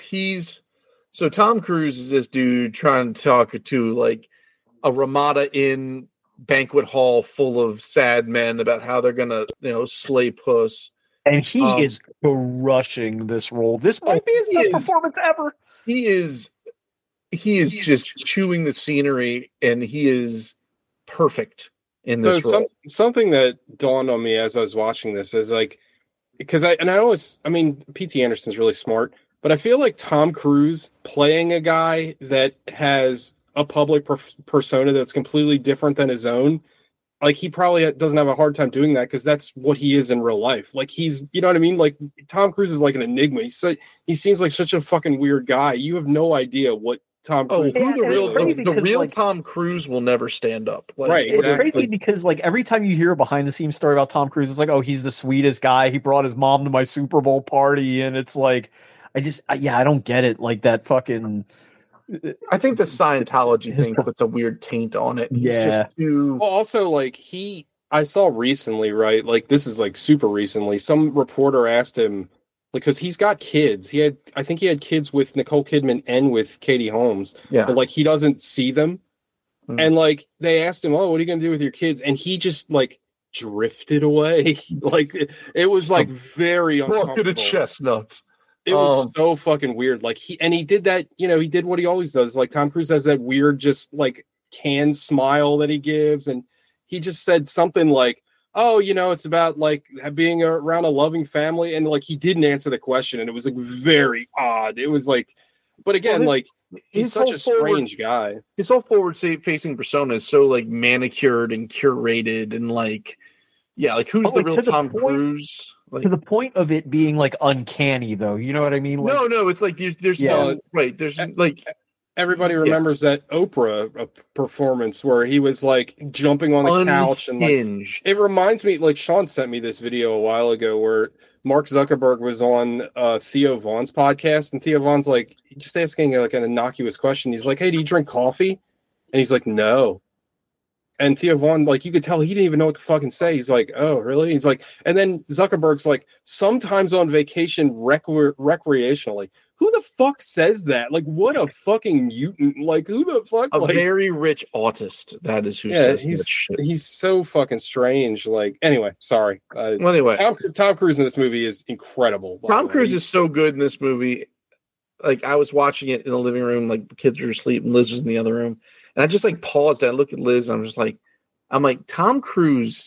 Tom Cruise is this dude trying to talk to like a Ramada Inn banquet hall full of sad men about how they're gonna slay puss. And he is crushing this role. This might be his best performance ever. He is just chewing the scenery, and he is perfect in this role. Something that dawned on me as I was watching this is like, because P.T. Anderson's really smart, but I feel like Tom Cruise playing a guy that has a public persona that's completely different than his own. Like he probably doesn't have a hard time doing that because that's what he is in real life. Like he's, you know what I mean? Like Tom Cruise is like an enigma. He seems like such a fucking weird guy. You have no idea what Tom Cruise. The real Tom Cruise will never stand up. Like, right. It's crazy because like every time you hear a behind the scenes story about Tom Cruise, it's like, oh, he's the sweetest guy. He brought his mom to my Super Bowl party, and it's like, I don't get it. Like that fucking. I think the Scientology thing puts a weird taint on it. Well, also, like I saw recently, right? Like this is like super recently. Some reporter asked him, because he's got kids. I think he had kids with Nicole Kidman and with Katie Holmes. Yeah, but like he doesn't see them. And like they asked him, "Oh, what are you gonna do with your kids?" And he just like drifted away. Like it was like very uncomfortable. Look at the chestnuts. It was so fucking weird. Like he did that, he did what he always does. Like Tom Cruise has that weird, just like canned smile that he gives. And he just said something like, oh, it's about like being around a loving family. And like, he didn't answer the question. And it was like very odd. It was like, But again, like he's such a strange guy. His whole forward-facing persona is so like manicured and curated, and like, yeah, like who's the real Tom Cruise? Like, to the point of it being like uncanny, though. You know what I mean? Like, no, it's like there's no right. There's like everybody remembers that Oprah performance where he was like jumping on the couch and like it reminds me, like Sean sent me this video a while ago where Mark Zuckerberg was on Theo Vaughn's podcast, and Theo Vaughn's like just asking like an innocuous question. He's like, "Hey, do you drink coffee?" And he's like, "No." And Theo Vaughn, like, you could tell he didn't even know what to fucking say. He's like, "Oh, really?" He's like, and then Zuckerberg's like, "Sometimes on vacation recreationally." Who the fuck says that? Like, what a fucking mutant! Like, who the fuck? A very rich autist. That is who says that shit. He's so fucking strange. Like, anyway, sorry. Well, anyway, Tom Cruise in this movie is incredible. Tom Cruise is so good in this movie. Like, I was watching it in the living room, like the kids were asleep, and Liz was in the other room. And I just like paused and I look at Liz and I'm like, Tom Cruise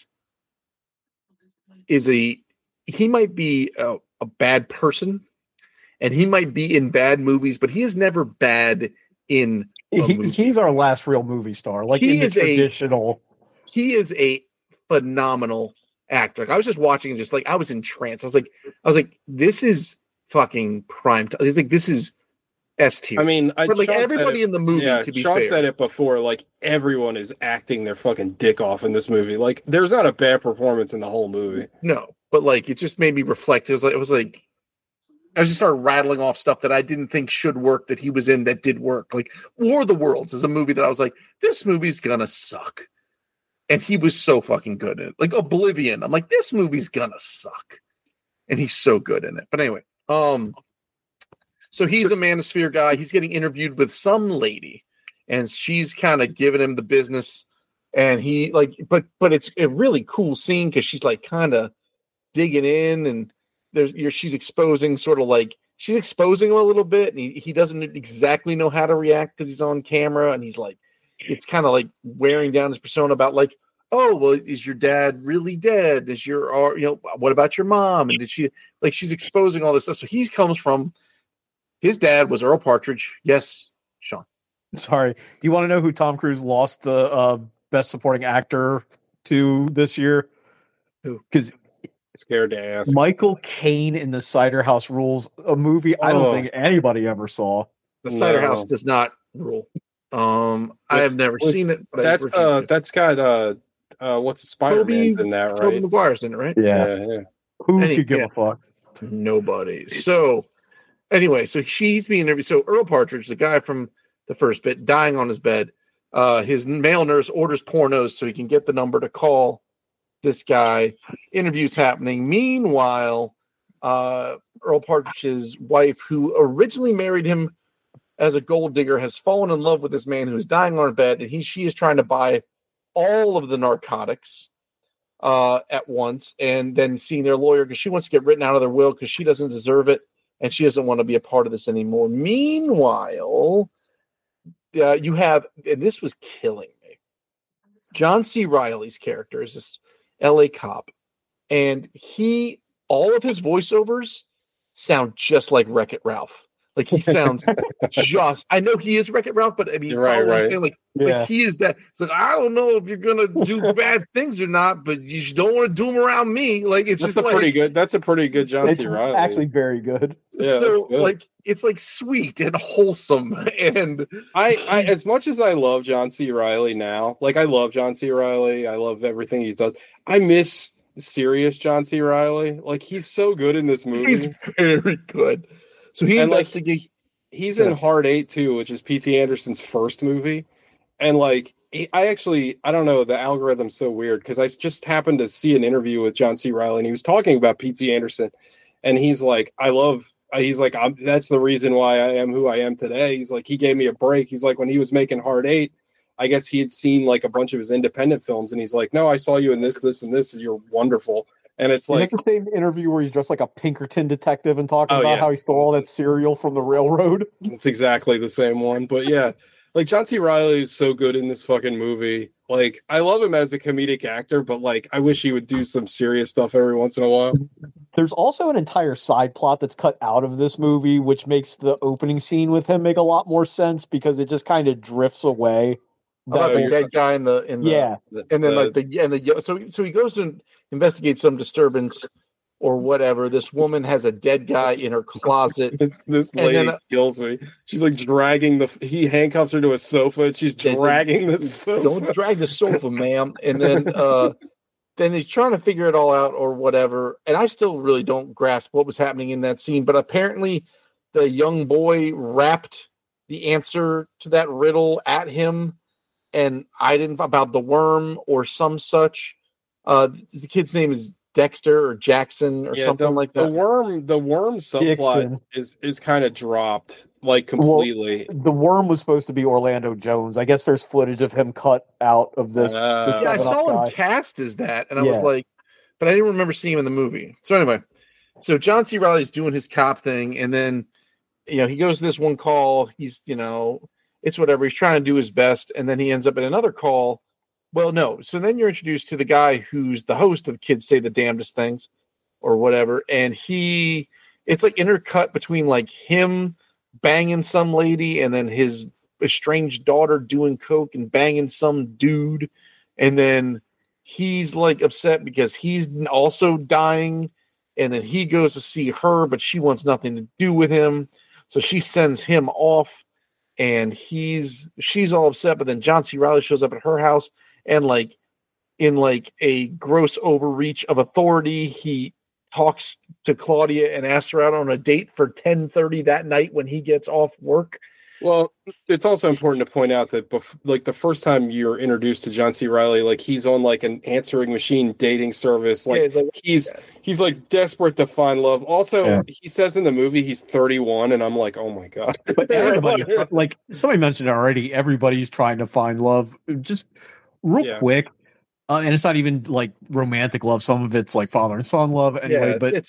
he might be a bad person and he might be in bad movies, but he is never bad in he's our last real movie star. Like he is he is a phenomenal actor. Like, I was just watching and just like, I was entranced. I was like, this is fucking prime time. I think this is S tier. I mean, like everybody in the movie, to be Sean fair. said it before, like everyone is acting their fucking dick off in this movie. Like there's not a bad performance in the whole movie. No, but like it just made me reflect. It was like I just started rattling off stuff that I didn't think should work that he was in that did work. Like War of the Worlds is a movie that I was like, this movie's gonna suck. And he was so fucking good in it. Like Oblivion, I'm like, this movie's gonna suck. And he's so good in it. But anyway, so he's a Manosphere guy. He's getting interviewed with some lady, and she's kind of giving him the business. And he like, but it's a really cool scene because she's like kind of digging in, and she's exposing him a little bit, and he doesn't exactly know how to react because he's on camera, and he's like, it's kind of like wearing down his persona about like, oh, well, is your dad really dead? Is what about your mom? And did she like? She's exposing all this stuff. So he comes from. His dad was Earl Partridge. Yes, Sean. Sorry. Do you want to know who Tom Cruise lost the Best Supporting Actor to this year? Who? Because scared to ask. Michael Caine in The Cider House Rules, a movie I don't think anybody ever saw. The Cider House does not rule. I have never seen it. But that's got what's the Spider-Man's in that, right? Tobey Maguire's in it, right? Yeah. Who could give a fuck? Nobody. So. Anyway, so she's being interviewed. So Earl Partridge, the guy from the first bit, dying on his bed. His male nurse orders pornos so he can get the number to call this guy. Interview's happening. Meanwhile, Earl Partridge's wife, who originally married him as a gold digger, has fallen in love with this man who is dying on her bed, and she is trying to buy all of the narcotics at once, and then seeing their lawyer because she wants to get written out of their will because she doesn't deserve it. And she doesn't want to be a part of this anymore. Meanwhile, you have, and this was killing me, John C. Reilly's character is this LA cop. And all of his voiceovers sound just like Wreck-It Ralph. Like he sounds I know he is Wreck-It Ralph, but I mean, right. I'm saying, like he is that. It's like, I don't know if you're going to do bad things or not, but you just don't want to do them around me. Like, that's a pretty good John C. Reilly. Actually very good. Yeah, so like, it's like sweet and wholesome. And I as much as I love John C. Reilly now, like I love John C. Reilly. I love everything he does. I miss serious John C. Reilly. Like he's so good in this movie. He's very good. So he investigates. Like, he's in Hard 8 too, which is P.T. Anderson's first movie. And like, I don't know, the algorithm's so weird because I just happened to see an interview with John C. Reilly and he was talking about P.T. Anderson. And he's like, that's the reason why I am who I am today. He's like, he gave me a break. He's like, when he was making Hard 8, I guess he had seen like a bunch of his independent films. And he's like, no, I saw you in this, and this, and you're wonderful. And it's like the same interview where he's dressed like a Pinkerton detective and talking about how he stole all that cereal from the railroad. It's exactly the same one. But yeah, Like John C. Reilly is so good in this fucking movie. Like I love him as a comedic actor, but like I wish he would do some serious stuff every once in a while. There's also an entire side plot that's cut out of this movie, which makes the opening scene with him make a lot more sense because it just kind of drifts away. About the dead guy in the and then so he goes to investigate some disturbance or whatever. This woman has a dead guy in her closet. This lady kills me. She's like dragging he handcuffs her to a sofa and she's dragging the sofa. Don't drag the sofa, ma'am. And then he's trying to figure it all out or whatever. And I still really don't grasp what was happening in that scene. But apparently the young boy rapped the answer to that riddle at him. And I didn't about the worm or some such. The kid's name is Dexter or Jackson or something like that. The worm subplot is kind of dropped like completely. Well, the worm was supposed to be Orlando Jones. I guess there's footage of him cut out of this. I saw him cast as that, and I was like, but I didn't remember seeing him in the movie. So anyway, so John C. Reilly's doing his cop thing, and then he goes to this one call. He's it's whatever. He's trying to do his best, and then he ends up at another call. Well, no. So then you're introduced to the guy who's the host of Kids Say the Damnedest Things or whatever. And it's like intercut between like him banging some lady and then his estranged daughter doing coke and banging some dude. And then he's like upset because he's also dying. And then he goes to see her, but she wants nothing to do with him. So she sends him off and she's all upset. But then John C. Reilly shows up at her house. And like in like a gross overreach of authority, he talks to Claudia and asks her out on a date for 10:30 that night when he gets off work. Well, it's also important to point out that like the first time you're introduced to John C. Reilly, like he's on like an answering machine dating service. Like he's like desperate to find love. Also, he says in the movie he's 31, and I'm like, oh my god. But everybody, like somebody mentioned already, everybody's trying to find love. Just real quick, and it's not even like romantic love. Some of it's like father and son love anyway. But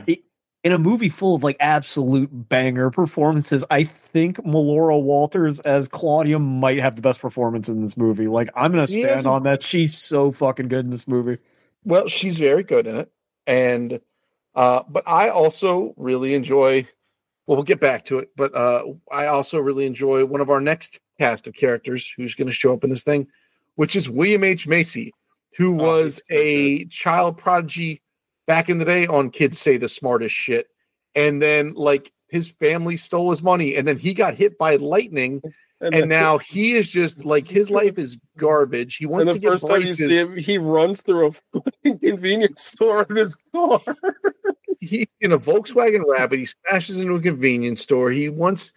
in a movie full of like absolute banger performances, I think Melora Walters as Claudia might have the best performance in this movie. Like I'm gonna stand on that. She's so fucking good in this movie. Well, she's very good in it, and but I also really enjoy. Well, we'll get back to it, but I also really enjoy one of our next cast of characters who's going to show up in this thing, which is William H. Macy, who was a child prodigy back in the day on Kids Say the Smartest Shit. And then, like, his family stole his money, and then he got hit by lightning, and now he is just, like, his life is garbage. He wants to get braces. And the first time you see him, he runs through a fucking convenience store in his car. He's in a Volkswagen Rabbit. He smashes into a convenience store. He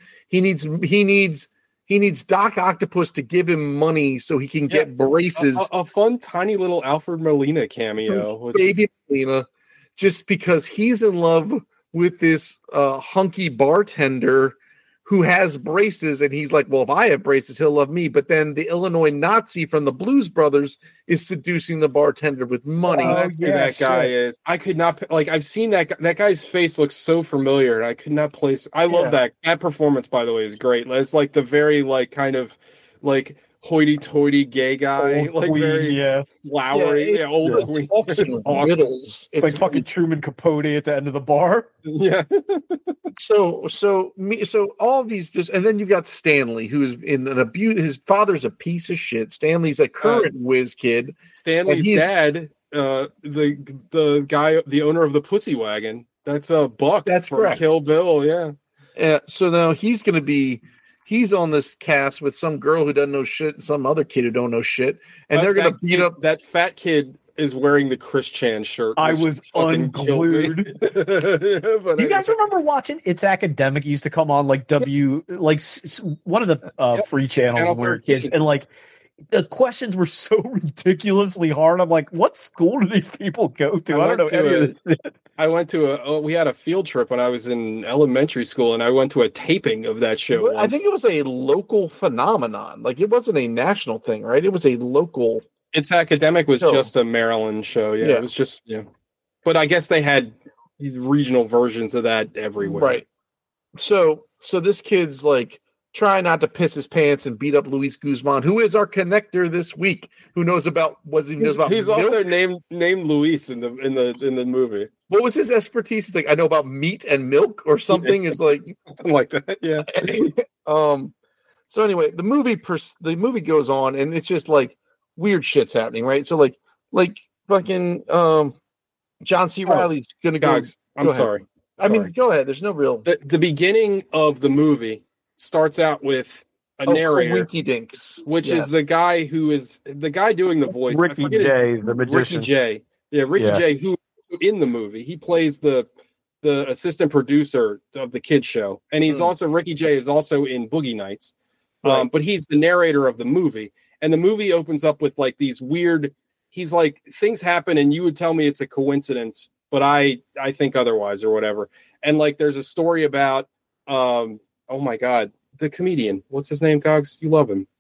needs Doc Octopus to give him money so he can get braces. A fun, tiny little Alfred Molina cameo. Baby Molina, just because he's in love with this hunky bartender who has braces, and he's like, well, if I have braces, he'll love me. But then the Illinois Nazi from the Blues Brothers is seducing the bartender with money. That's who that guy is. I could not, like, I've seen that guy's face looks so familiar, and I could not place. I love that performance, by the way, is great. It's like the very, like, kind of, like, hoity-toity gay guy, old like queen, very flowery, old queen. It's awesome. It's like fucking Truman Capote at the end of the bar. Yeah. So all of these, and then you've got Stanley, who's in an abuse. His father's a piece of shit. Stanley's a current whiz kid. Stanley's dad, the guy, the owner of the Pussy Wagon. That's a Buck. That's correct. Kill Bill. Yeah. So now he's going to be. He's on this cast with some girl who doesn't know shit and some other kid who don't know shit. And they're going to beat up. That fat kid is wearing the Chris Chan shirt. I was unglued. You guys remember watching It's Academic? It used to come on like one of the free channels where kids. And like the questions were so ridiculously hard. I'm like, what school do these people go to? I don't know any of this shit. I went to we had a field trip when I was in elementary school, and I went to a taping of that show. I think it was a local phenomenon. Like, it wasn't a national thing, right? It was a local. It's Academic was just a Maryland show. Yeah, it was just, But I guess they had regional versions of that everywhere. Right. So this kid's like try not to piss his pants and beat up Luis Guzman, who is our connector this week. Who knows about? He's also named Luis in the movie. What was his expertise? He's like, I know about meat and milk or something. It's like something like that. Yeah. So anyway, the movie goes on, and it's just like weird shit's happening, right? So like fucking John C. Reilly's gonna go. I'm sorry. I mean, go ahead. There's no real. The beginning of the movie starts out with a narrator, Winky Dinks, which is the guy who is the guy doing the voice, Ricky Jay, the magician. Ricky Jay, Ricky Jay, who in the movie he plays the assistant producer of the kids show, and he's also Ricky Jay is also in Boogie Nights, but he's the narrator of the movie, and the movie opens up with like these weird. He's like things happen, and you would tell me it's a coincidence, but I think otherwise or whatever. And like there's a story about oh my God, the comedian. What's his name, Gogs? You love him.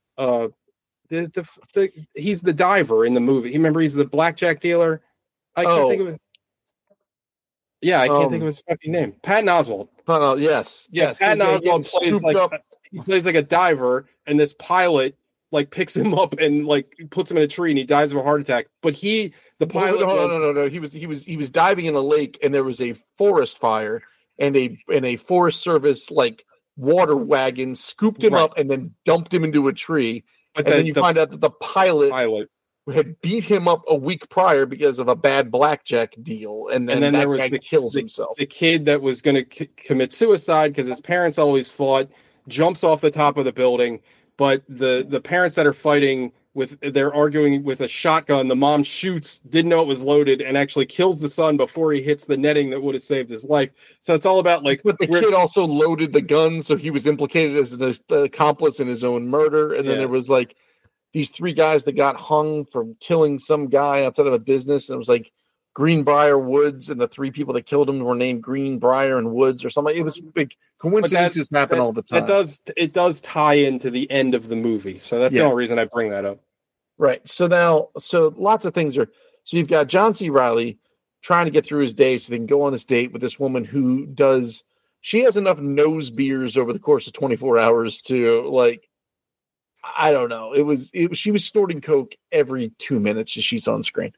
He's the diver in the movie. Remember, he's the blackjack dealer. I can't think of it. Yeah, I can't think of his fucking name. Patton Oswalt. Yes. Patton Oswalt plays like a diver, and this pilot like picks him up and like puts him in a tree, and he dies of a heart attack. But the pilot. No. He was diving in a lake, and there was a forest fire, and a Forest Service like water wagon scooped him up and then dumped him into a tree. But then you find out that the pilot had beat him up a week prior because of a bad blackjack deal, and then there was kills himself. The kid that was going to commit suicide because his parents always fought, jumps off the top of the building, but the parents that are fighting they're arguing with a shotgun. The mom shoots, didn't know it was loaded, and actually kills the son before he hits the netting that would have saved his life. So it's all about like. But the kid also loaded the gun, so he was implicated as an accomplice in his own murder. And then there was like these 3 guys that got hung for killing some guy outside of a business, and it was like Greenbrier Woods, and the 3 people that killed him were named Greenbrier and Woods or something. It was big. Coincidences happen all the time. It does tie into the end of the movie, so that's the only reason I bring that up. Right. So lots of things are. So you've got John C. Reilly trying to get through his day so they can go on this date with this woman who does. She has enough nose beers over the course of 24 hours to like. I don't know. She was snorting coke every 2 minutes as she's on screen.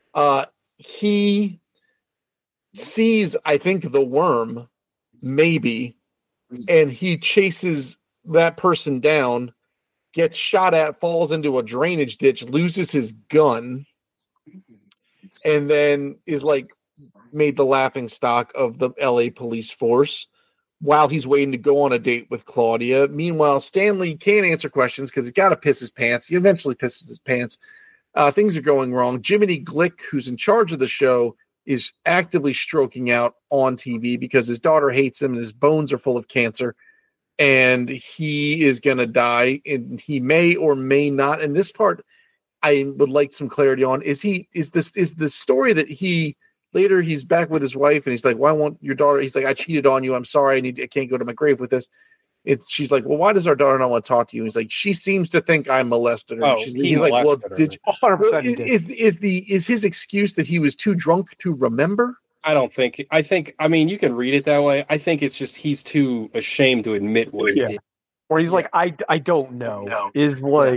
He sees, I think, the worm, maybe, and he chases that person down. Gets shot at, falls into a drainage ditch, loses his gun, and then is like made the laughing stock of the LA police force while he's waiting to go on a date with Claudia. Meanwhile, Stanley can't answer questions because he's got to piss his pants. He eventually pisses his pants. Things are going wrong. Jiminy Glick, who's in charge of the show, is actively stroking out on TV because his daughter hates him and his bones are full of cancer. And he is going to die, and he may or may not. And this part, I would like some clarity on. Is the story that he's back with his wife, and he's like, "Why won't your daughter?" He's like, "I cheated on you. I'm sorry. I can't go to my grave with this." She's like, "Well, why does our daughter not want to talk to you?" He's like, "She seems to think I molested her." He's like, "Well, did you?" 100%. Is his excuse that he was too drunk to remember? I mean, you can read it that way. I think it's just he's too ashamed to admit what he did. Or he's like, I don't know. Is like,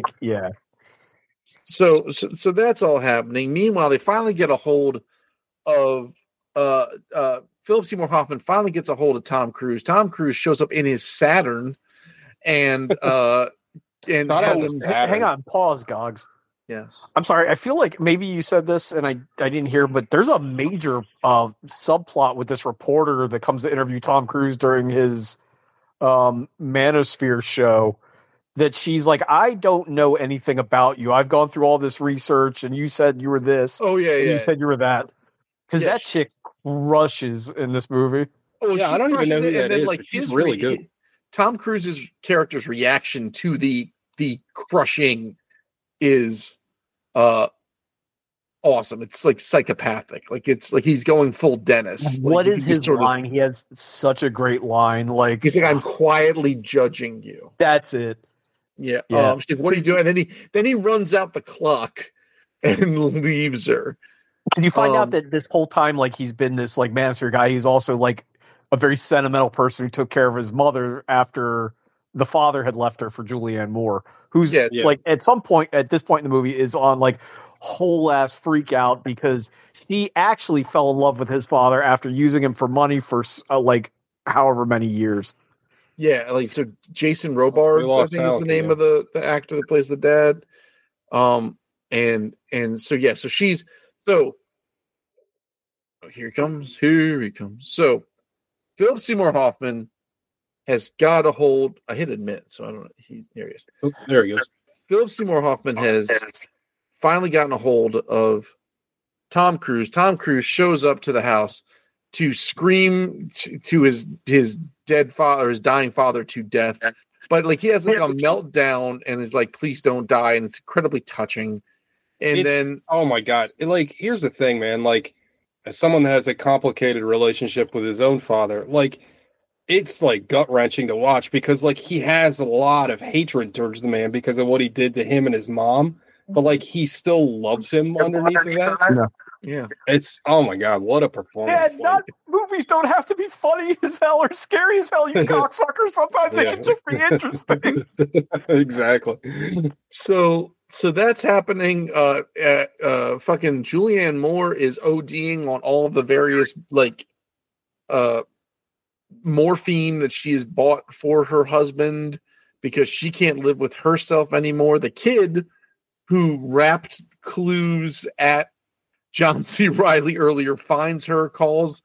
So that's all happening. Meanwhile, they finally get a hold of Philip Seymour Hoffman finally gets a hold of Tom Cruise. Tom Cruise shows up in his Saturn and hang on, pause, Gogs. Yes. I'm sorry. I feel like maybe you said this and I didn't hear, but there's a major subplot with this reporter that comes to interview Tom Cruise during his Manosphere show that she's like, I don't know anything about you. I've gone through all this research and you said you were this. Oh, yeah. You said you were that. Because that chick crushes in this movie. Oh, yeah. I don't even know who that is. Like, he's really good. Tom Cruise's character's reaction to the crushing is awesome. It's like psychopathic. Like it's like he's going full Dennis. What is his line? He has such a great line. Like he's like, I'm quietly judging you. That's it. Yeah. She's like, what are you doing? And then he runs out the clock and leaves her. Did you find out that this whole time, like he's been this like Manosphere guy, he's also like a very sentimental person who took care of his mother after the father had left her for Julianne Moore, who's like at this point in the movie is on like whole ass freak out because he actually fell in love with his father after using him for money for like however many years. Yeah, like so Jason Robards, I think is the name of the actor that plays the dad. And so so she's here he comes. So Philip Seymour Hoffman has got a hold. I hit admit, so I don't know. There he is. Oh, there he goes. Philip Seymour Hoffman has finally gotten a hold of Tom Cruise. Tom Cruise shows up to the house to scream to his dead father, his dying father, to death. But like he has like a meltdown and is like, "Please don't die," and it's incredibly touching. And then, oh my god! Like, here's the thing, man. Like, as someone that has a complicated relationship with his own father, like, it's like gut wrenching to watch because like he has a lot of hatred towards the man because of what he did to him and his mom, but like he still loves him underneath of that. Yeah. It's oh my god, what a performance! Yeah, movies don't have to be funny as hell or scary as hell, you cocksucker. Sometimes they can just be interesting. Exactly. So that's happening. Fucking Julianne Moore is ODing on all of the various like morphine that she has bought for her husband because she can't live with herself anymore. The kid who wrapped clues at John C. Reilly earlier finds her, calls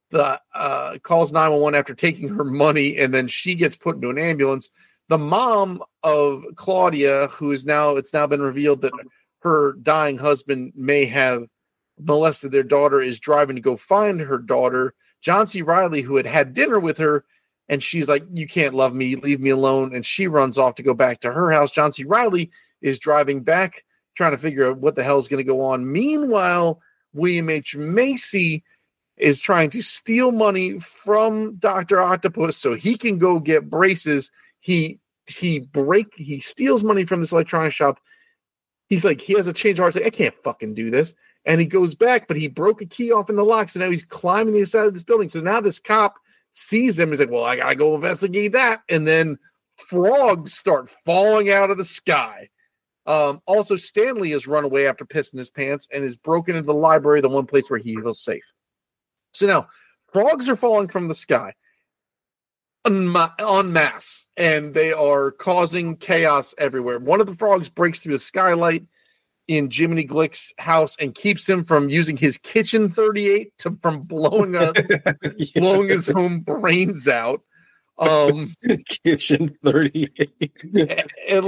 911 after taking her money, and then she gets put into an ambulance. The mom of Claudia, it's now been revealed that her dying husband may have molested their daughter, is driving to go find her daughter. John C. Reilly, who had dinner with her, and she's like, "You can't love me, leave me alone," and she runs off to go back to her house. John C. Reilly is driving back, trying to figure out what the hell is going to go on. Meanwhile, William H. Macy is trying to steal money from Dr. Octopus so he can go get braces. He steals money from this electronics shop. He's like, he has a change of heart. He's like, I can't fucking do this. And he goes back, but he broke a key off in the lock. So now he's climbing the side of this building. So now this cop sees him. He's like, well, I got to go investigate that. And then frogs start falling out of the sky. Also, Stanley has run away after pissing his pants and is broken into the library, the one place where he feels safe. So now frogs are falling from the sky en masse, and they are causing chaos everywhere. One of the frogs breaks through the skylight in Jiminy Glick's house and keeps him from using his kitchen 38 from blowing his own brains out. Kitchen 38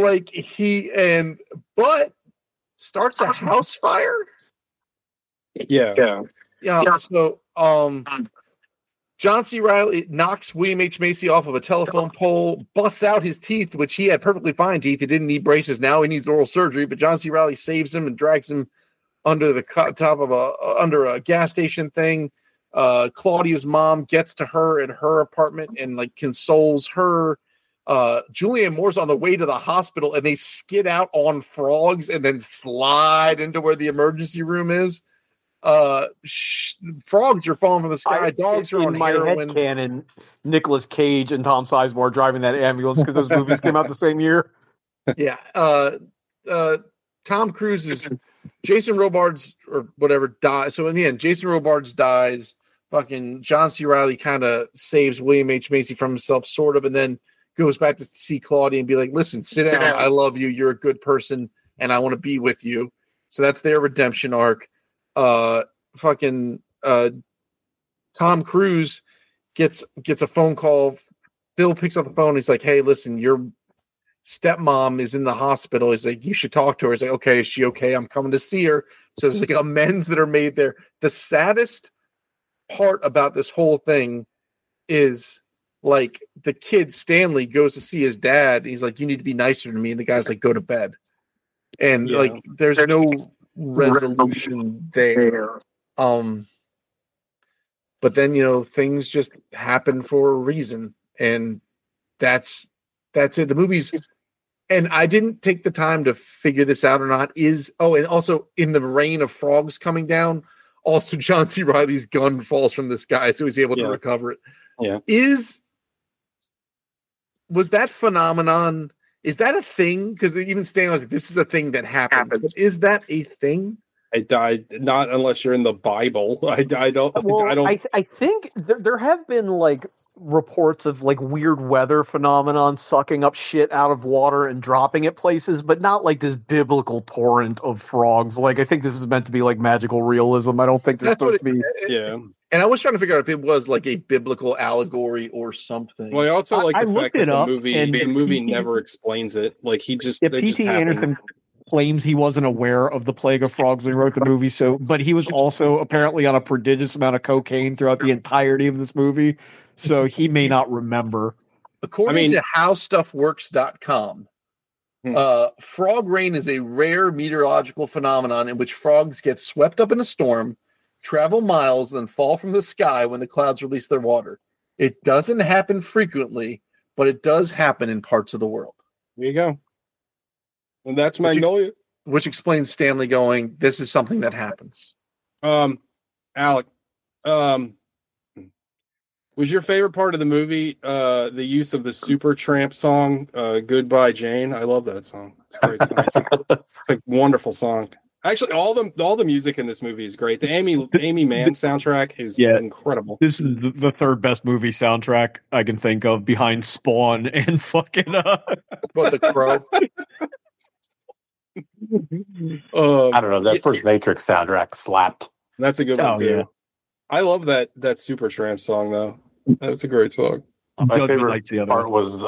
but starts a house fire. Yeah. So John C. Reilly knocks William H. Macy off of a telephone pole, busts out his teeth, which he had perfectly fine teeth. He didn't need braces. Now he needs oral surgery, but John C. Reilly saves him and drags him under the top of under a gas station thing. Claudia's mom gets to her at her apartment and like consoles her. Julianne Moore's on the way to the hospital and they skid out on frogs and then slide into where the emergency room is. Frogs are falling from the sky. Dogs are on my heroin. Head canon. Nicolas Cage and Tom Sizemore driving that ambulance because those movies came out the same year. Yeah. Tom Cruise is Jason Robards or whatever dies. So in the end, Jason Robards dies. Fucking John C. Reilly kind of saves William H. Macy from himself, sort of, and then goes back to see Claudia and be like, "Listen, sit down. I love you. You're a good person, and I want to be with you." So that's their redemption arc. Tom Cruise gets a phone call. Phil picks up the phone. He's like, "Hey, listen, your stepmom is in the hospital." He's like, "You should talk to her." He's like, "Okay, is she okay? I'm coming to see her." So there's like amends that are made there. The saddest part about this whole thing is like the kid Stanley goes to see his dad. He's like, "You need to be nicer to me." And the guy's like, "Go to bed." And like, there's no resolution there. But then, things just happen for a reason. And that's it. The movie's, and I didn't take the time to figure this out or not, and also in the rain of frogs coming down, also John C. Reilly's gun falls from the sky, so he's able to recover it. Yeah. was that phenomenon? Is that a thing? Because even Stan was like, "This is a thing that happens." But is that a thing? I died not unless you're in the Bible. I don't. Well, I don't. I think there have been like reports of like weird weather phenomenon sucking up shit out of water and dropping it places, but not like this biblical torrent of frogs. Like I think this is meant to be like magical realism. I don't think there's supposed to be. Yeah. And I was trying to figure out if it was like a biblical allegory or something. Well, I also like the fact that the movie PT never explains it. Like he just if P.T. Anderson claims he wasn't aware of the plague of frogs when he wrote the movie, but he was also apparently on a prodigious amount of cocaine throughout the entirety of this movie, so he may not remember. According to howstuffworks.com, frog rain is a rare meteorological phenomenon in which frogs get swept up in a storm, travel miles, then fall from the sky when the clouds release their water. It doesn't happen frequently, but it does happen in parts of the world. There you go. And that's Magnolia. Which explains Stanley going, this is something that happens. Alec, was your favorite part of the movie the use of the Supertramp song, Goodbye Jane? I love that song. It's a great song. It's a wonderful song. Actually, all the music in this movie is great. The Amy Mann soundtrack is incredible. This is the third best movie soundtrack I can think of, behind Spawn and fucking The Crow. I don't know. That first Matrix soundtrack slapped. That's a good one too. Yeah. I love that Supertramp song though. That's a great song. My favorite part was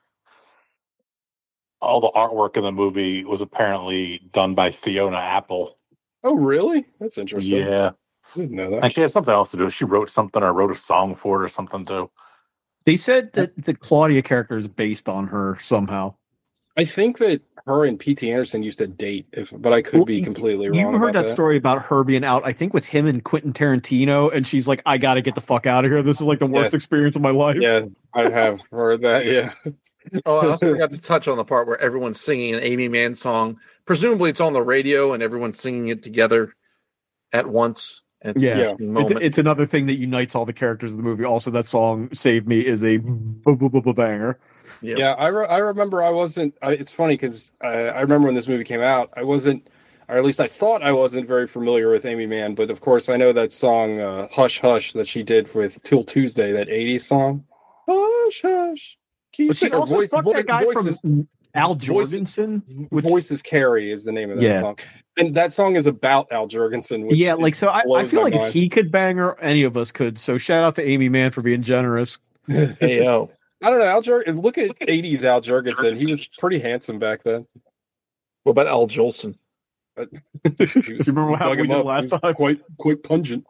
all the artwork in the movie was apparently done by Fiona Apple. Oh, really? That's interesting. Yeah. I didn't know that. And she had something else to do. She wrote something or wrote a song for it or something too. They said that the Claudia character is based on her somehow. I think that her and P.T. Anderson used to date, but I could be completely wrong. You heard that story about her being out, I think, with him and Quentin Tarantino, and she's like, I got to get the fuck out of here. This is like the worst experience of my life. Yeah, I have heard that, yeah. Oh, I also forgot to touch on the part where everyone's singing an Amy Mann song. Presumably it's on the radio and everyone's singing it together at once. It's another thing that unites all the characters of the movie. Also, that song "Save Me" is a banger. Yeah, I remember I wasn't. It's funny because I remember when this movie came out, I wasn't, or at least I thought I wasn't very familiar with Amy Mann. But of course, I know that song "Hush Hush" that she did with Till Tuesday, that '80s song. Hush Hush. But she also fucked that guy from Al Jorgensen. Voices Carry is the name of that song. And that song is about Al Jorgensen. I feel like if he could bang her, any of us could. So shout out to Amy Mann for being generous. Hey, yo. I don't know. Look at 80s Al Jorgensen. He was pretty handsome back then. What about Al Jolson? You remember how we did last time? Quite pungent.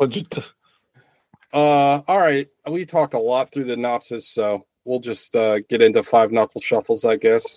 All right. We talked a lot through the synopsis, so we'll just get into Five Knuckle Shuffles, I guess.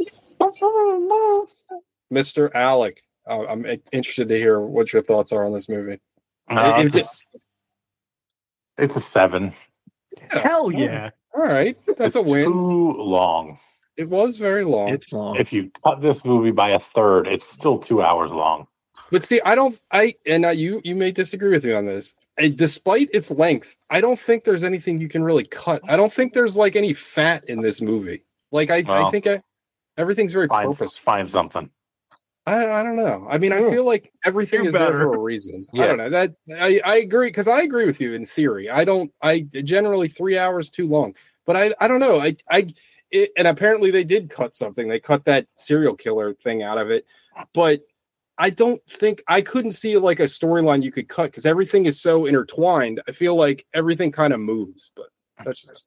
Mr. Alec, I'm interested to hear what your thoughts are on this movie. It's a 7. Hell yeah. All right. That's a win. Too long. It was very long. It's long. If you cut this movie by a third, it's still 2 hours long. But see, you may disagree with me on this. Despite its length, I don't think there's anything you can really cut. I don't think there's like any fat in this movie. Like I think everything's very purposeful. Find something. I don't know. I mean, I feel like everything is there for a reason. Yeah. I don't know that. I agree because I agree with you in theory. I generally 3 hours too long, but I don't know. And apparently they did cut something. They cut that serial killer thing out of it, but I don't think I couldn't see like a storyline you could cut because everything is so intertwined. I feel like everything kind of moves, but that's just.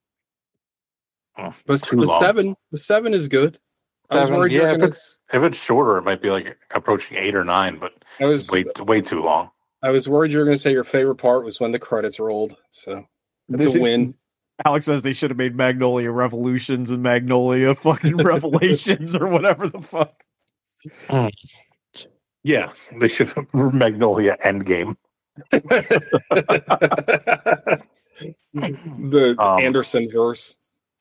But the 7 is good. I was worried if it's shorter, it might be like approaching 8 or 9, but it was way too long. I was worried you were going to say your favorite part was when the credits rolled. So that's a win. Alex says they should have made Magnolia Revolutions and Magnolia fucking Revelations or whatever the fuck. Yeah, they should have Magnolia Endgame. The Anderson verse.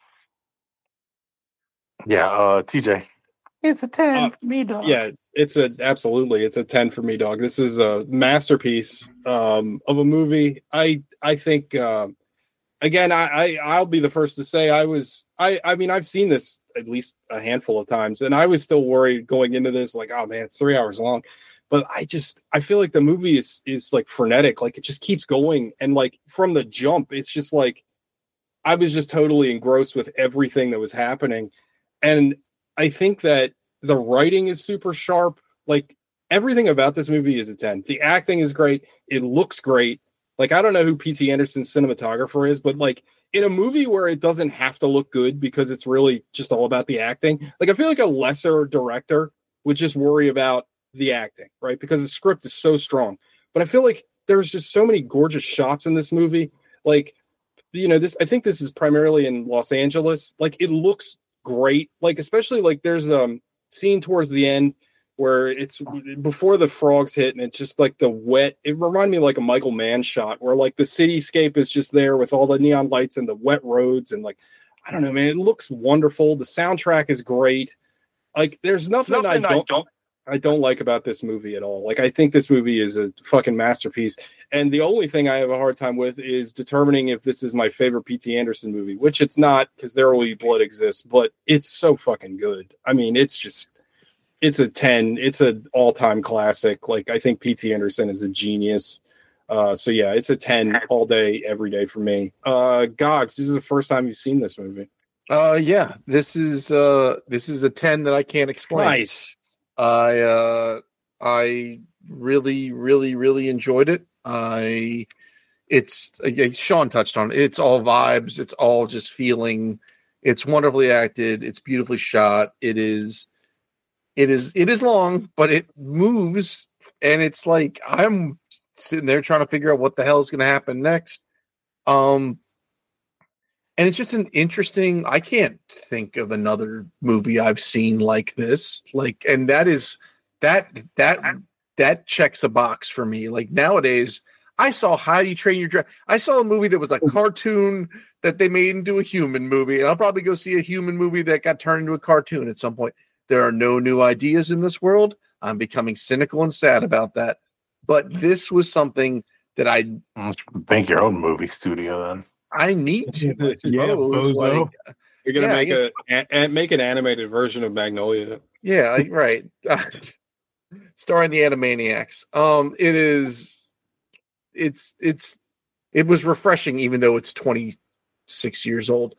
Yeah, TJ. It's a 10 for me, dog. Yeah, it's a 10 for me, dog. This is a masterpiece of a movie. I think again, I'll be the first to say I mean, I've seen this at least a handful of times, and I was still worried going into this, like, oh man, it's 3 hours long. But I feel like the movie is like frenetic, like it just keeps going, and like from the jump, it's just like I was just totally engrossed with everything that was happening. And I think that the writing is super sharp. Like everything about this movie is a 10. The acting is great. It looks great. Like, I don't know who P.T. Anderson's cinematographer is, but like in a movie where it doesn't have to look good because it's really just all about the acting, like I feel like a lesser director would just worry about the acting, right? Because the script is so strong. But I feel like there's just so many gorgeous shots in this movie. Like, you know, I think this is primarily in Los Angeles. Like, it looks great. Like, especially like there's scene towards the end where it's before the frogs hit, and it's just like the wet. It reminded me of like a Michael Mann shot where like the cityscape is just there with all the neon lights and the wet roads, and like, I don't know, man, it looks wonderful. The soundtrack is great. Like, there's nothing I don't like about this movie at all. Like, I think this movie is a fucking masterpiece. And the only thing I have a hard time with is determining if this is my favorite P.T. Anderson movie, which it's not, because There Will Be Blood exists, but it's so fucking good. I mean, it's a 10. It's an all-time classic. Like, I think P.T. Anderson is a genius. So yeah, it's a 10 all day, every day for me. Gogs, this is the first time you've seen this movie. Yeah, this is a 10 that I can't explain. Nice. I really, really, really enjoyed it. Sean touched on it. It's all vibes. It's all just feeling. It's wonderfully acted. It's beautifully shot. It is long, but it moves, and it's like I'm sitting there trying to figure out what the hell is going to happen next. And it's just an interesting. I can't think of another movie I've seen like this. Like, and that checks a box for me. Like, nowadays, I saw How Do You Train Your Dragon. I saw a movie that was a cartoon that they made into a human movie, and I'll probably go see a human movie that got turned into a cartoon at some point. There are no new ideas in this world. I'm becoming cynical and sad about that. But this was something that I make your own movie studio then. I need to. Yeah, bozo. Like, you're gonna make an animated version of Magnolia. Yeah, right. Starring the Animaniacs. It was refreshing, even though it's 26 years old.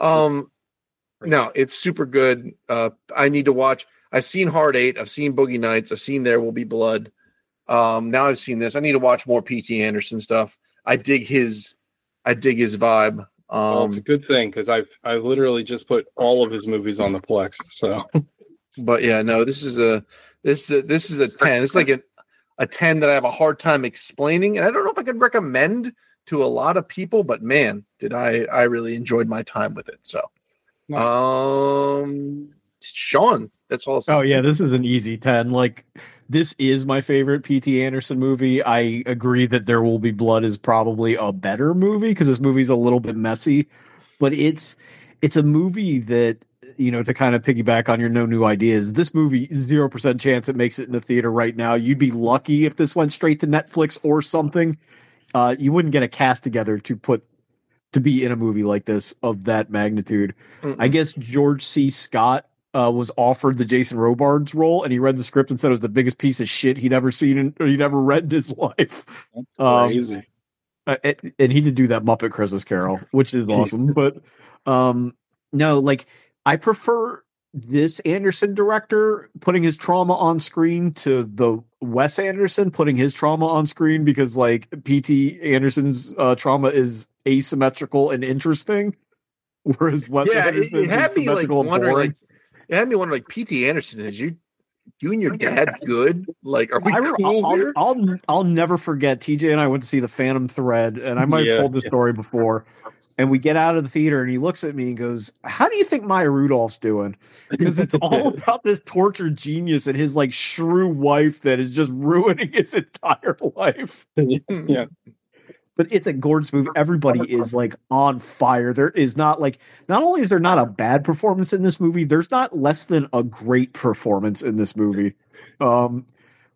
No, it's super good. I need to watch. I've seen Hard 8. I've seen Boogie Nights. I've seen There Will Be Blood. Now I've seen this. I need to watch more P.T. Anderson stuff. I dig his vibe. Well, it's a good thing, because I literally just put all of his movies on the Plex. So, but yeah, no, this is a 10. It's like a 10 that I have a hard time explaining, and I don't know if I could recommend to a lot of people. But man, did I really enjoyed my time with it. So, nice. Sean, that's all. Oh yeah, this is an easy 10. Like, this is my favorite P.T. Anderson movie. I agree that There Will Be Blood is probably a better movie because this movie's a little bit messy, but it's a movie that, you know, to kind of piggyback on your no new ideas, this movie, 0% chance it makes it in the theater right now. You'd be lucky if this went straight to Netflix or something. You wouldn't get a cast together to be in a movie like this of that magnitude. Mm-mm. I guess George C. Scott was offered the Jason Robards role, and he read the script and said it was the biggest piece of shit he'd ever seen or he'd ever read in his life. Crazy. And he did do that Muppet Christmas Carol, which is awesome. But no, like, I prefer this Anderson director putting his trauma on screen to the Wes Anderson putting his trauma on screen, because like P.T. Anderson's trauma is asymmetrical and interesting, whereas Wes Anderson is symmetrical and boring. It had me wondering, like, P.T. Anderson, is you and your dad good? Like, are we cool here? I'll never forget. TJ and I went to see The Phantom Thread, and I might have told this story before. And we get out of the theater, and he looks at me and goes, "How do you think Maya Rudolph's doing?" Because it's all about this tortured genius and his like shrew wife that is just ruining his entire life. Yeah. But it's a gorgeous movie. Everybody is like on fire. There is not only is there not a bad performance in this movie, there's not less than a great performance in this movie.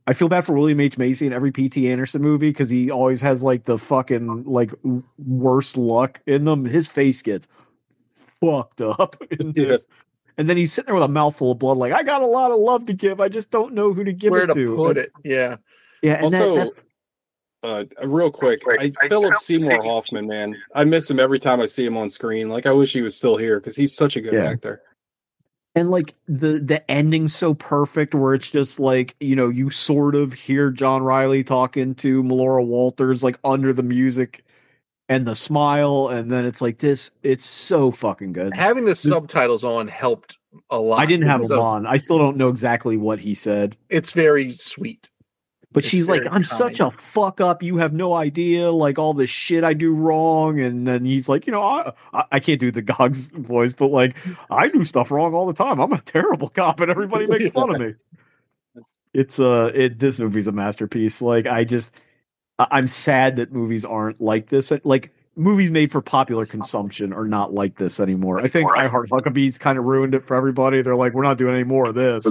I feel bad for William H. Macy in every P.T. Anderson movie because he always has like the fucking like worst luck in them. His face gets fucked up in this. And then he's sitting there with a mouthful of blood, like, I got a lot of love to give. I just don't know who to give it to. Where to put it. Yeah. Yeah. And also, real quick, Philip Seymour Hoffman, man, I miss him every time I see him on screen. Like, I wish he was still here because he's such a good actor. And like the ending's so perfect where it's just like, you know, you sort of hear John Reilly talking to Melora Walters like under the music and the smile, and then it's like this. It's so fucking good. Having the subtitles on helped a lot. I didn't have them on. I still don't know exactly what he said. It's very sweet. But she's like, I'm such a fuck up. You have no idea, like all the shit I do wrong. And then he's like, you know, I can't do the Gogs voice, but like, I do stuff wrong all the time. I'm a terrible cop, and everybody makes fun of me. It's this movie's a masterpiece. Like, I'm sad that movies aren't like this. Like, movies made for popular consumption are not like this anymore. I think I Heart Huckabees kind of ruined it for everybody. They're like, we're not doing any more of this.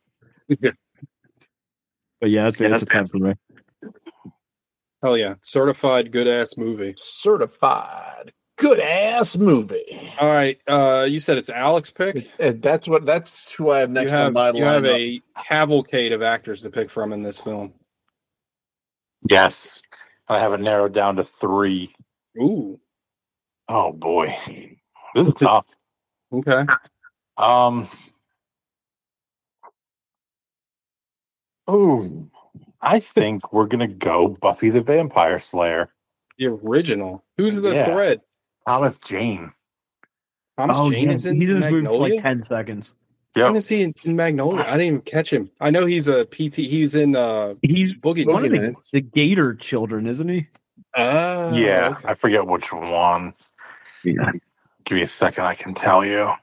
But yeah, it's a 10 for me. Hell yeah. Certified good ass movie. Certified good ass movie. All right. You said it's Alex pick? That's who I have next on my lineup. You have a cavalcade of actors to pick from in this film. Yes. I have it narrowed down to 3. Ooh. Oh boy. This is tough. Okay. Oh, I think we're gonna go Buffy the Vampire Slayer. The original. Who's the thread? Thomas Jane. Thomas Jane is in Magnolia? For like 10 seconds. Yep. When is he in Magnolia? I didn't even catch him. I know he's a PT. He's in he's Boogie one of the Gator children, isn't he? Yeah, okay. I forget which one. Yeah. Give me a second, I can tell you.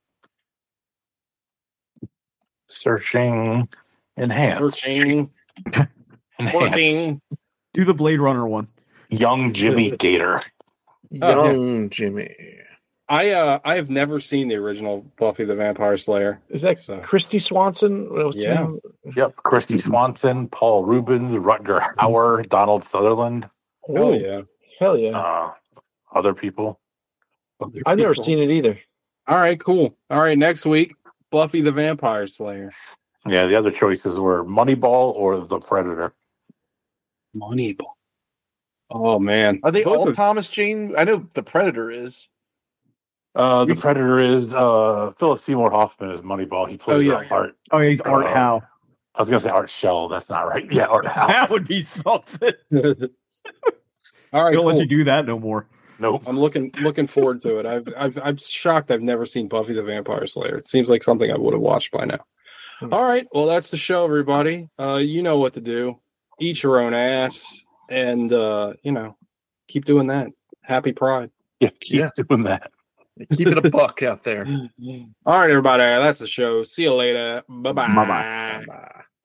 Searching. Enhanced. Searching. Enhanced. Do the Blade Runner one. Young Jimmy Gator. Young Jimmy. I have never seen the original Buffy the Vampire Slayer. Is that Christy Swanson? Yeah. Yep. Christy Swanson, Paul Rubens, Rutger Hauer, Donald Sutherland. Oh yeah. Hell yeah. Other people. I've never seen it either. All right, cool. All right, next week, Buffy the Vampire Slayer. Yeah, the other choices were Moneyball or The Predator. Moneyball. Oh man. Are they all Thomas Jane? I know The Predator is. The Predator is Philip Seymour Hoffman is Moneyball. He plays Art. Oh, yeah, he's Art Howe. I was going to say Art Shell. That's not right. Yeah, Art Howe. That would be something. All right, don't let you do that no more. Nope. I'm looking forward to it. I'm shocked I've never seen Buffy the Vampire Slayer. It seems like something I would have watched by now. All right, well that's the show, everybody. You know what to do. Eat your own ass, and keep doing that. Happy Pride. Yeah, keep doing that. Keep it a buck out there. All right, everybody. That's the show. See you later. Bye-bye. Bye-bye. Bye.